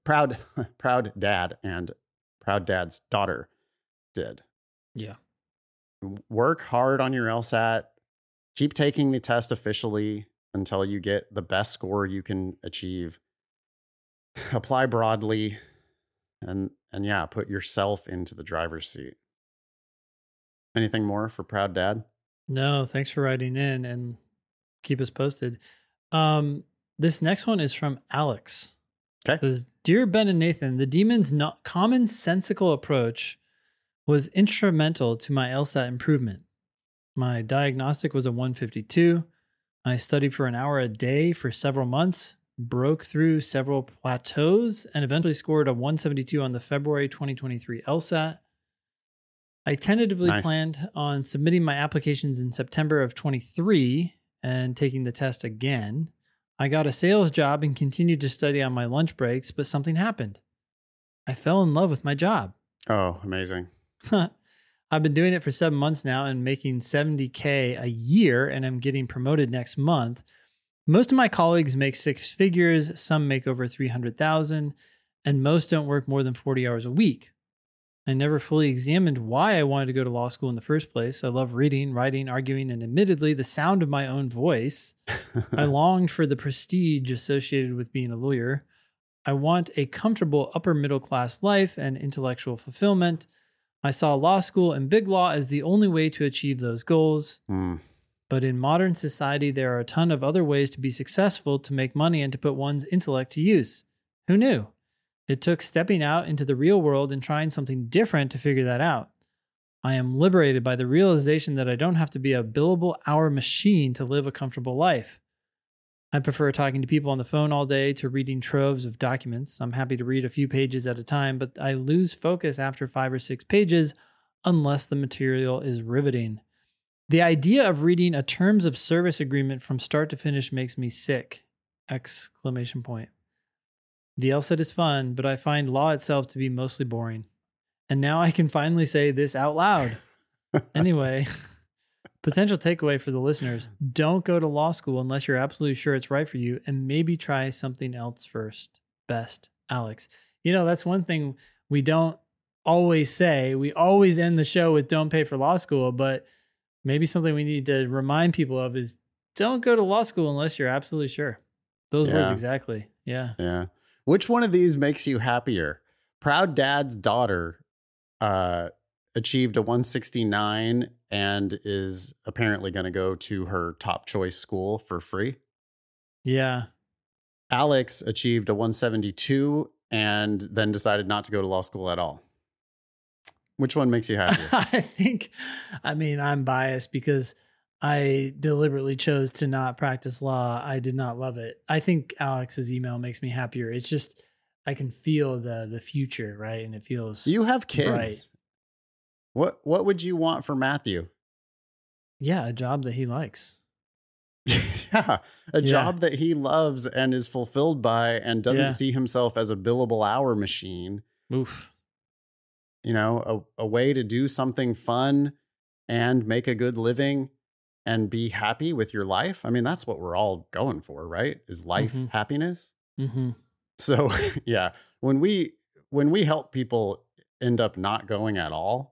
and proud dad's daughter did. Yeah. Work hard on your LSAT. Keep taking the test officially until you get the best score you can achieve. Apply broadly, and yeah, put yourself into the driver's seat. Anything more for proud dad? No, thanks for writing in and keep us posted. This next one is from Alex. Okay. It says, Dear Ben and Nathan, the Demon's commonsensical approach was instrumental to my LSAT improvement. My diagnostic was a 152. I studied for an hour a day for several months, broke through several plateaus, and eventually scored a 172 on the February 2023 LSAT. I tentatively planned on submitting my applications in September of 23 and taking the test again. I got a sales job and continued to study on my lunch breaks, but something happened. I fell in love with my job. Oh, amazing. I've been doing it for 7 months now and making $70K a year, and I'm getting promoted next month. Most of my colleagues make 6 figures, some make over 300,000, and most don't work more than 40 hours a week. I never fully examined why I wanted to go to law school in the first place. I love reading, writing, arguing, and admittedly, the sound of my own voice. I longed for the prestige associated with being a lawyer. I want a comfortable upper middle class life and intellectual fulfillment. I saw law school and big law as the only way to achieve those goals. But in modern society, there are a ton of other ways to be successful, to make money, and to put one's intellect to use. Who knew? It took stepping out into the real world and trying something different to figure that out. I am liberated by the realization that I don't have to be a billable hour machine to live a comfortable life. I prefer talking to people on the phone all day to reading troves of documents. I'm happy to read a few pages at a time, but I lose focus after 5 or 6 pages unless the material is riveting. The idea of reading a terms of service agreement from start to finish makes me sick! Exclamation point. The LSAT is fun, but I find law itself to be mostly boring. And now I can finally say this out loud. Anyway, potential takeaway for the listeners: don't go to law school unless you're absolutely sure it's right for you, and maybe try something else first. Best, Alex. You know, that's one thing we don't always say. We always end the show with don't pay for law school, but maybe something we need to remind people of is don't go to law school unless you're absolutely sure. Those words exactly. Yeah. Yeah. Which one of these makes you happier? Proud Dad's daughter achieved a 169 and is apparently going to go to her top choice school for free. Yeah. Alex achieved a 172 and then decided not to go to law school at all. Which one makes you happier? I'm biased because I deliberately chose to not practice law. I did not love it. I think Alex's email makes me happier. It's just, I can feel the future, right? And it feels You have kids. Bright. What would you want for Matthew? Yeah, a job that he likes. A job that he loves and is fulfilled by and doesn't see himself as a billable hour machine. Oof. You know, a way to do something fun and make a good living and be happy with your life. I mean, that's what we're all going for, right? Is life happiness? Mm-hmm. So, yeah, when we help people end up not going at all,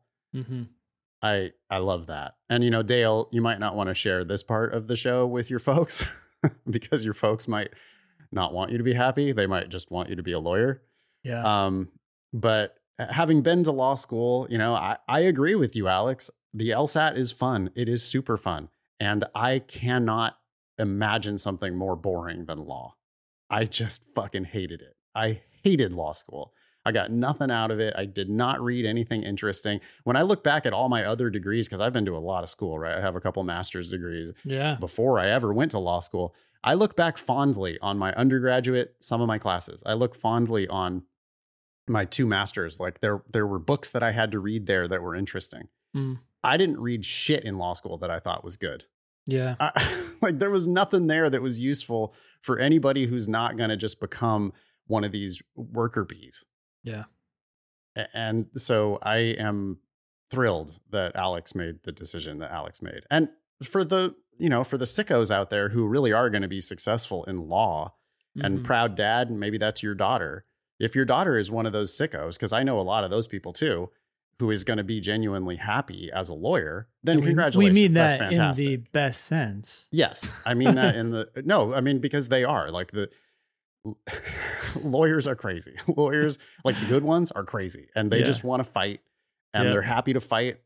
I love that. And, you know, Dale, you might not want to share this part of the show with your folks because your folks might not want you to be happy. They might just want you to be a lawyer. Yeah. But having been to law school, you know, I agree with you, Alex. The LSAT is fun. It is super fun. And I cannot imagine something more boring than law. I just fucking hated it. I hated law school. I got nothing out of it. I did not read anything interesting. When I look back at all my other degrees, because I've been to a lot of school, right? I have a couple master's degrees before I ever went to law school. I look back fondly on my undergraduate, some of my classes. I look fondly on my 2 masters. Like there were books that I had to read there that were interesting. I didn't read shit in law school that I thought was good. Yeah. Like there was nothing there that was useful for anybody who's not going to just become one of these worker bees. Yeah. And so I am thrilled that Alex made the decision that Alex made. And for the sickos out there who really are going to be successful in law and proud dad, maybe that's your daughter. If your daughter is one of those sickos, because I know a lot of those people too, who is going to be genuinely happy as a lawyer, then congratulations. We mean that that's fantastic. in the best sense. Yes. I mean that because they are like the lawyers are crazy. Lawyers, like the good ones, are crazy and they just want to fight and they're happy to fight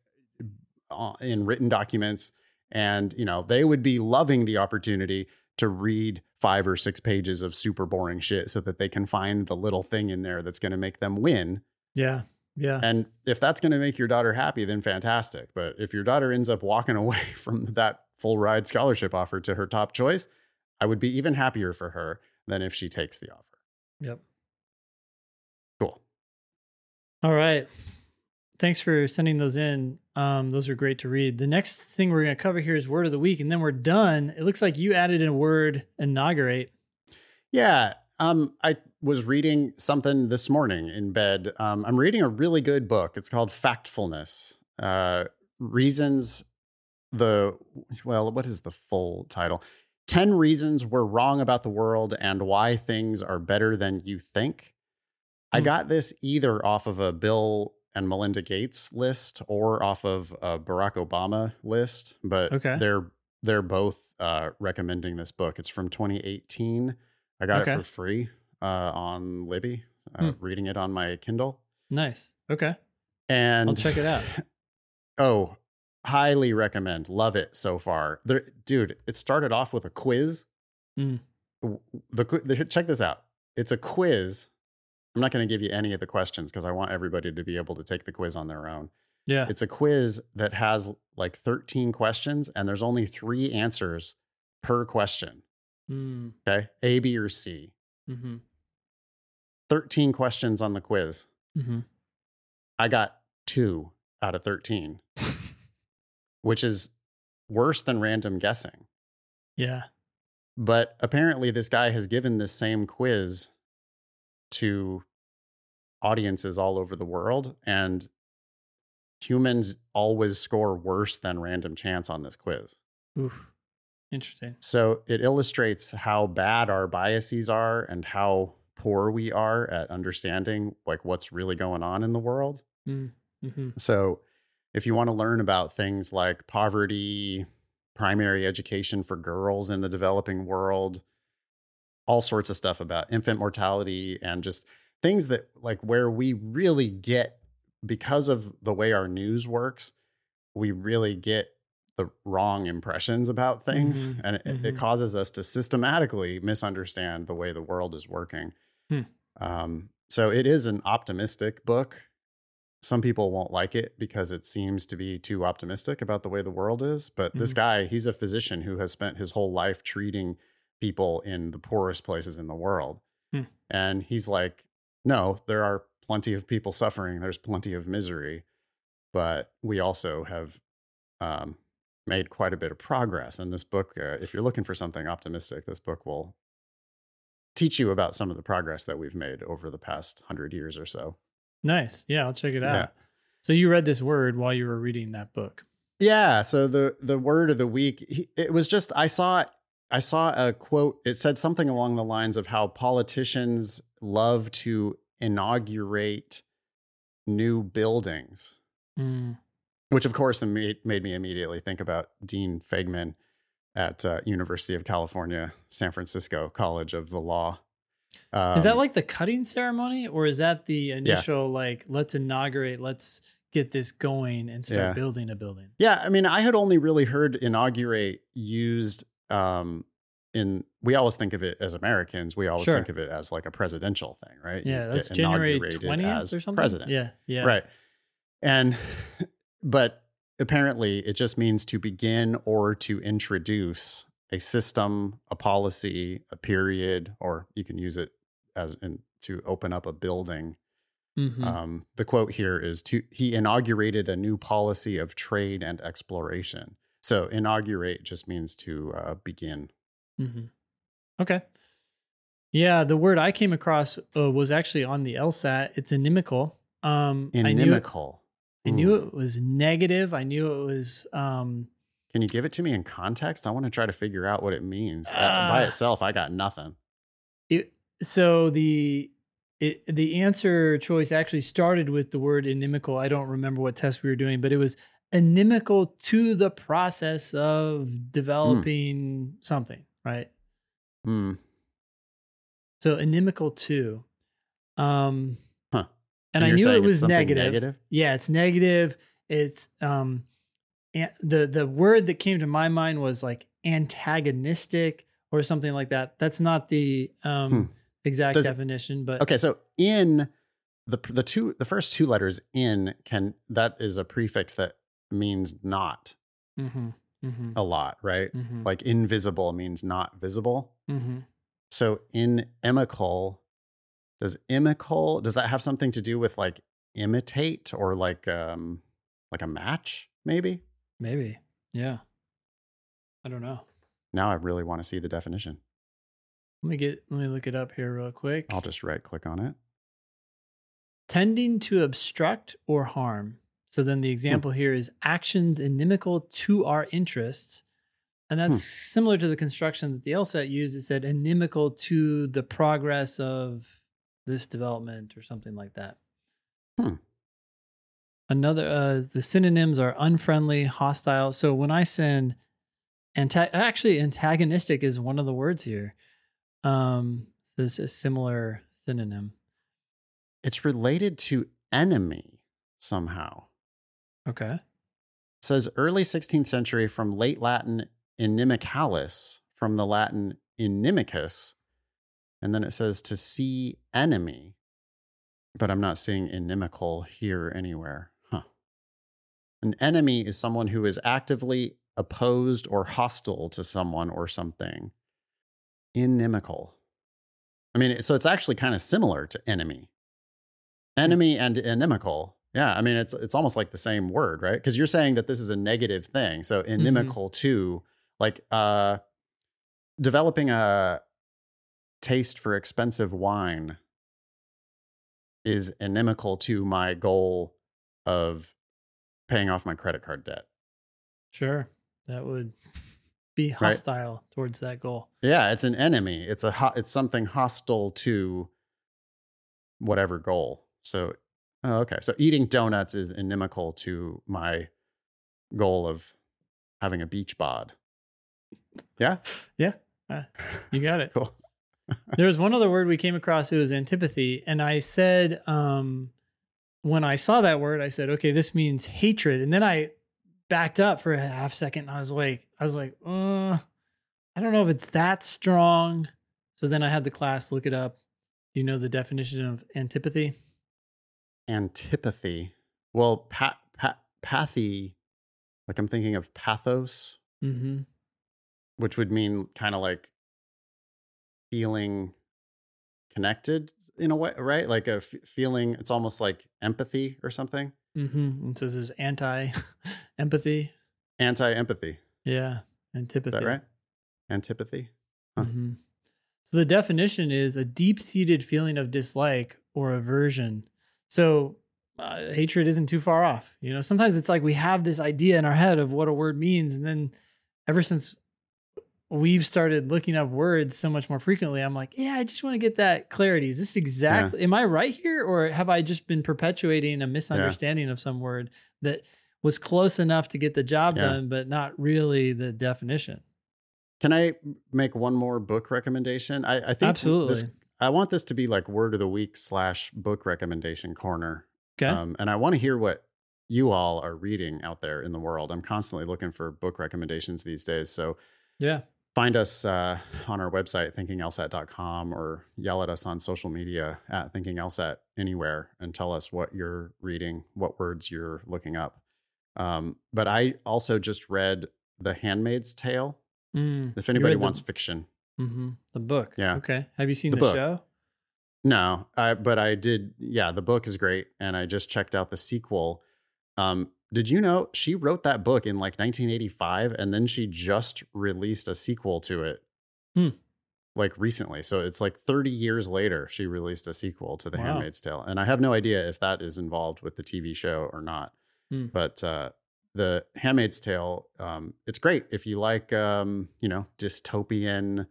in written documents. And, you know, they would be loving the opportunity to read 5 or 6 pages of super boring shit so that they can find the little thing in there that's going to make them win. Yeah. Yeah. And if that's going to make your daughter happy, then fantastic. But if your daughter ends up walking away from that full ride scholarship offer to her top choice, I would be even happier for her than if she takes the offer. Yep. Cool. All right. Thanks for sending those in. Those are great to read. The next thing we're going to cover here is word of the week, and then we're done. It looks like you added a word, inaugurate. Yeah. I was reading something this morning in bed. I'm reading a really good book. It's called Factfulness. What is the full title? 10 Reasons We're Wrong About the World and Why Things Are Better Than You Think. I got this either off of a Bill and Melinda Gates list or off of a Barack Obama list, but they're both recommending this book. It's from 2018. I got it for free on Libby, reading it on my Kindle. Nice. Okay. And I'll check it out. Oh, Highly recommend. Love it so far. Dude, it started off with a quiz. Mm. Check this out. It's a quiz. I'm not going to give you any of the questions because I want everybody to be able to take the quiz on their own. Yeah. It's a quiz that has like 13 questions and there's only 3 answers per question. Mm. Okay. A, B, or C. Mm-hmm. 13 questions on the quiz. Mm-hmm. I got 2 out of 13, which is worse than random guessing. Yeah. But apparently this guy has given this same quiz to audiences all over the world, and humans always score worse than random chance on this quiz. Oof. Interesting. So it illustrates how bad our biases are and how poor we are at understanding like what's really going on in the world. Mm-hmm. So if you want to learn about things like poverty, primary education for girls in the developing world, all sorts of stuff about infant mortality and just things that like where we really get, because of the way our news works, we really get the wrong impressions about things. Mm-hmm. And it causes us to systematically misunderstand the way the world is working. So it is an optimistic book. Some people won't like it because it seems to be too optimistic about the way the world is. But this guy, he's a physician who has spent his whole life treating people in the poorest places in the world. And he's like, no, there are plenty of people suffering. There's plenty of misery. But we also have made quite a bit of progress. And this book, if you're looking for something optimistic, this book will teach you about some of the progress that we've made over the past 100 years or so. Nice. Yeah, I'll check it out. Yeah. So you read this word while you were reading that book. Yeah. So the word of the week, it was just, I saw a quote. It said something along the lines of how politicians love to inaugurate new buildings, which of course made me immediately think about Dean Fagman at University of California, San Francisco College of the Law. Is that like the cutting ceremony, or is that the initial, like, let's inaugurate, let's get this going and start building a building? Yeah. I mean, I had only really heard inaugurate used we always think of it as Americans. We always think of it as like a presidential thing, right? Yeah. That's January 20th or something. President. Yeah. Yeah. Right. But apparently it just means to begin or to introduce a system, a policy, a period, or you can use it as in to open up a building. The quote here is he inaugurated a new policy of trade and exploration. So inaugurate just means to begin. Okay. Yeah. The word I came across was actually on the LSAT. It's inimical. Inimical. I knew it was negative. I knew it was, can you give it to me in context? I want to try to figure out what it means. By itself, I got nothing. So the answer choice actually started with the word inimical. I don't remember what test we were doing, but it was inimical to the process of developing something, right? So inimical to. And I knew it was negative. Yeah, it's negative. It's the word that came to my mind was like antagonistic or something like that. That's not the exact definition, but okay. So in the first 2 letters in that is a prefix that means not a lot, right? Like invisible means not visible. So inimical. Does that have something to do with like imitate or like a match? Maybe. Yeah. I don't know. Now I really want to see the definition. Let me look it up here real quick. I'll just right click on it. Tending to obstruct or harm. So then the example here is actions inimical to our interests. And that's similar to the construction that the LSAT used. It said inimical to the progress of this development or something like that. Another, the synonyms are unfriendly, hostile. So when I send actually antagonistic is one of the words here. There's a similar synonym. It's related to enemy somehow. Okay. says early 16th century from late Latin inimicalis, from the Latin inimicus. And then it says to see enemy, but I'm not seeing inimical here anywhere. An enemy is someone who is actively opposed or hostile to someone or something. Inimical. I mean, so it's actually kind of similar to enemy. Enemy and inimical. Yeah, I mean, it's almost like the same word, right? Because you're saying that this is a negative thing. So inimical to, like, developing a taste for expensive wine is inimical to my goal of paying off my credit card debt. Sure. That would be hostile towards that goal. Yeah, it's an enemy. It's something hostile to whatever goal. So, okay. So eating donuts is inimical to my goal of having a beach bod. Yeah? Yeah. You got it. Cool. There was one other word we came across. It was antipathy. And I said, when I saw that word, I said, okay, this means hatred. And then I backed up for a half second. And I was like, I don't know if it's that strong. So then I had the class look it up. Do you know the definition of antipathy? Antipathy. Well, pathy, like I'm thinking of pathos, which would mean kind of like feeling connected in a way, right? Like a feeling, it's almost like empathy or something. And so this is anti-empathy. Anti-empathy. Yeah. Antipathy. Is that right? Antipathy. Huh. So the definition is a deep-seated feeling of dislike or aversion. So hatred isn't too far off. You know, sometimes it's like we have this idea in our head of what a word means. And then ever since we've started looking up words so much more frequently, I'm like, yeah, I just want to get that clarity. Is this exactly, am I right here? Or have I just been perpetuating a misunderstanding of some word that was close enough to get the job done, but not really the definition? Can I make one more book recommendation? I think absolutely. I want this to be like word of the week / book recommendation corner. Okay. And I want to hear what you all are reading out there in the world. I'm constantly looking for book recommendations these days. So yeah, find us on our website, thinkinglsat.com, or yell at us on social media at thinkinglsat anywhere and tell us what you're reading, what words you're looking up. But I also just read The Handmaid's Tale. If anybody wants fiction. The book. Yeah. Okay. Have you seen the show? No, but I did. Yeah, the book is great. And I just checked out the sequel. Did you know she wrote that book in like 1985 and then she just released a sequel to it like recently. So it's like 30 years later, she released a sequel to The Handmaid's Tale. And I have no idea if that is involved with the TV show or not. But The Handmaid's Tale, it's great if you like, dystopian.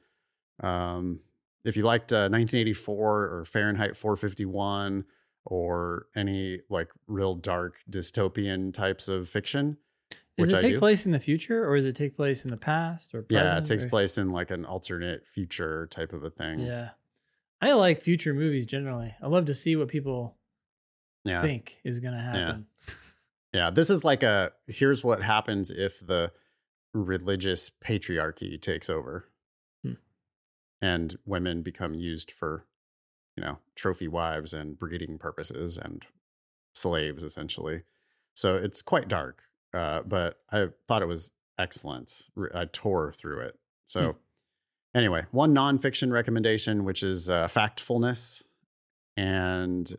If you liked 1984 or Fahrenheit 451 or any like real dark dystopian types of fiction. Does it take place in the future or does it take place in the past or present? Yeah, it takes place in like an alternate future type of a thing. Yeah. I like future movies generally. I love to see what people think is going to happen. Yeah, this is like here's what happens if the religious patriarchy takes over and women become used for, trophy wives and breeding purposes and slaves, essentially. So it's quite dark, but I thought it was excellent. I tore through it. So anyway, one nonfiction recommendation, which is Factfulness, and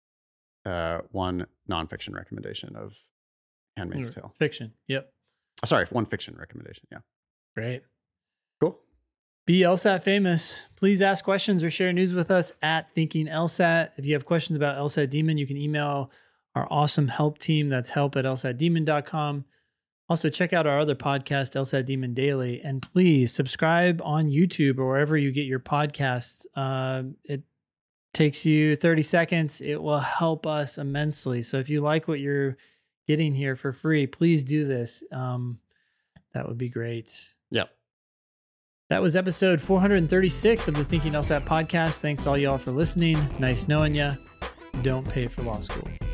one nonfiction recommendation of Handmaid's Tale. Fiction. Yep. Sorry, one fiction recommendation. Yeah. Great. Cool. Be LSAT famous. Please ask questions or share news with us at Thinking LSAT. If you have questions about LSAT Demon, you can email our awesome help team. That's help@lsatdemon.com. Also, check out our other podcast, LSAT Demon Daily. And please subscribe on YouTube or wherever you get your podcasts. It takes you 30 seconds. It will help us immensely. So if you like what you're getting here for free, please do this. That would be great. Yep. That was episode 436 of the Thinking LSAT podcast. Thanks all y'all for listening. Nice knowing ya. Don't pay for law school.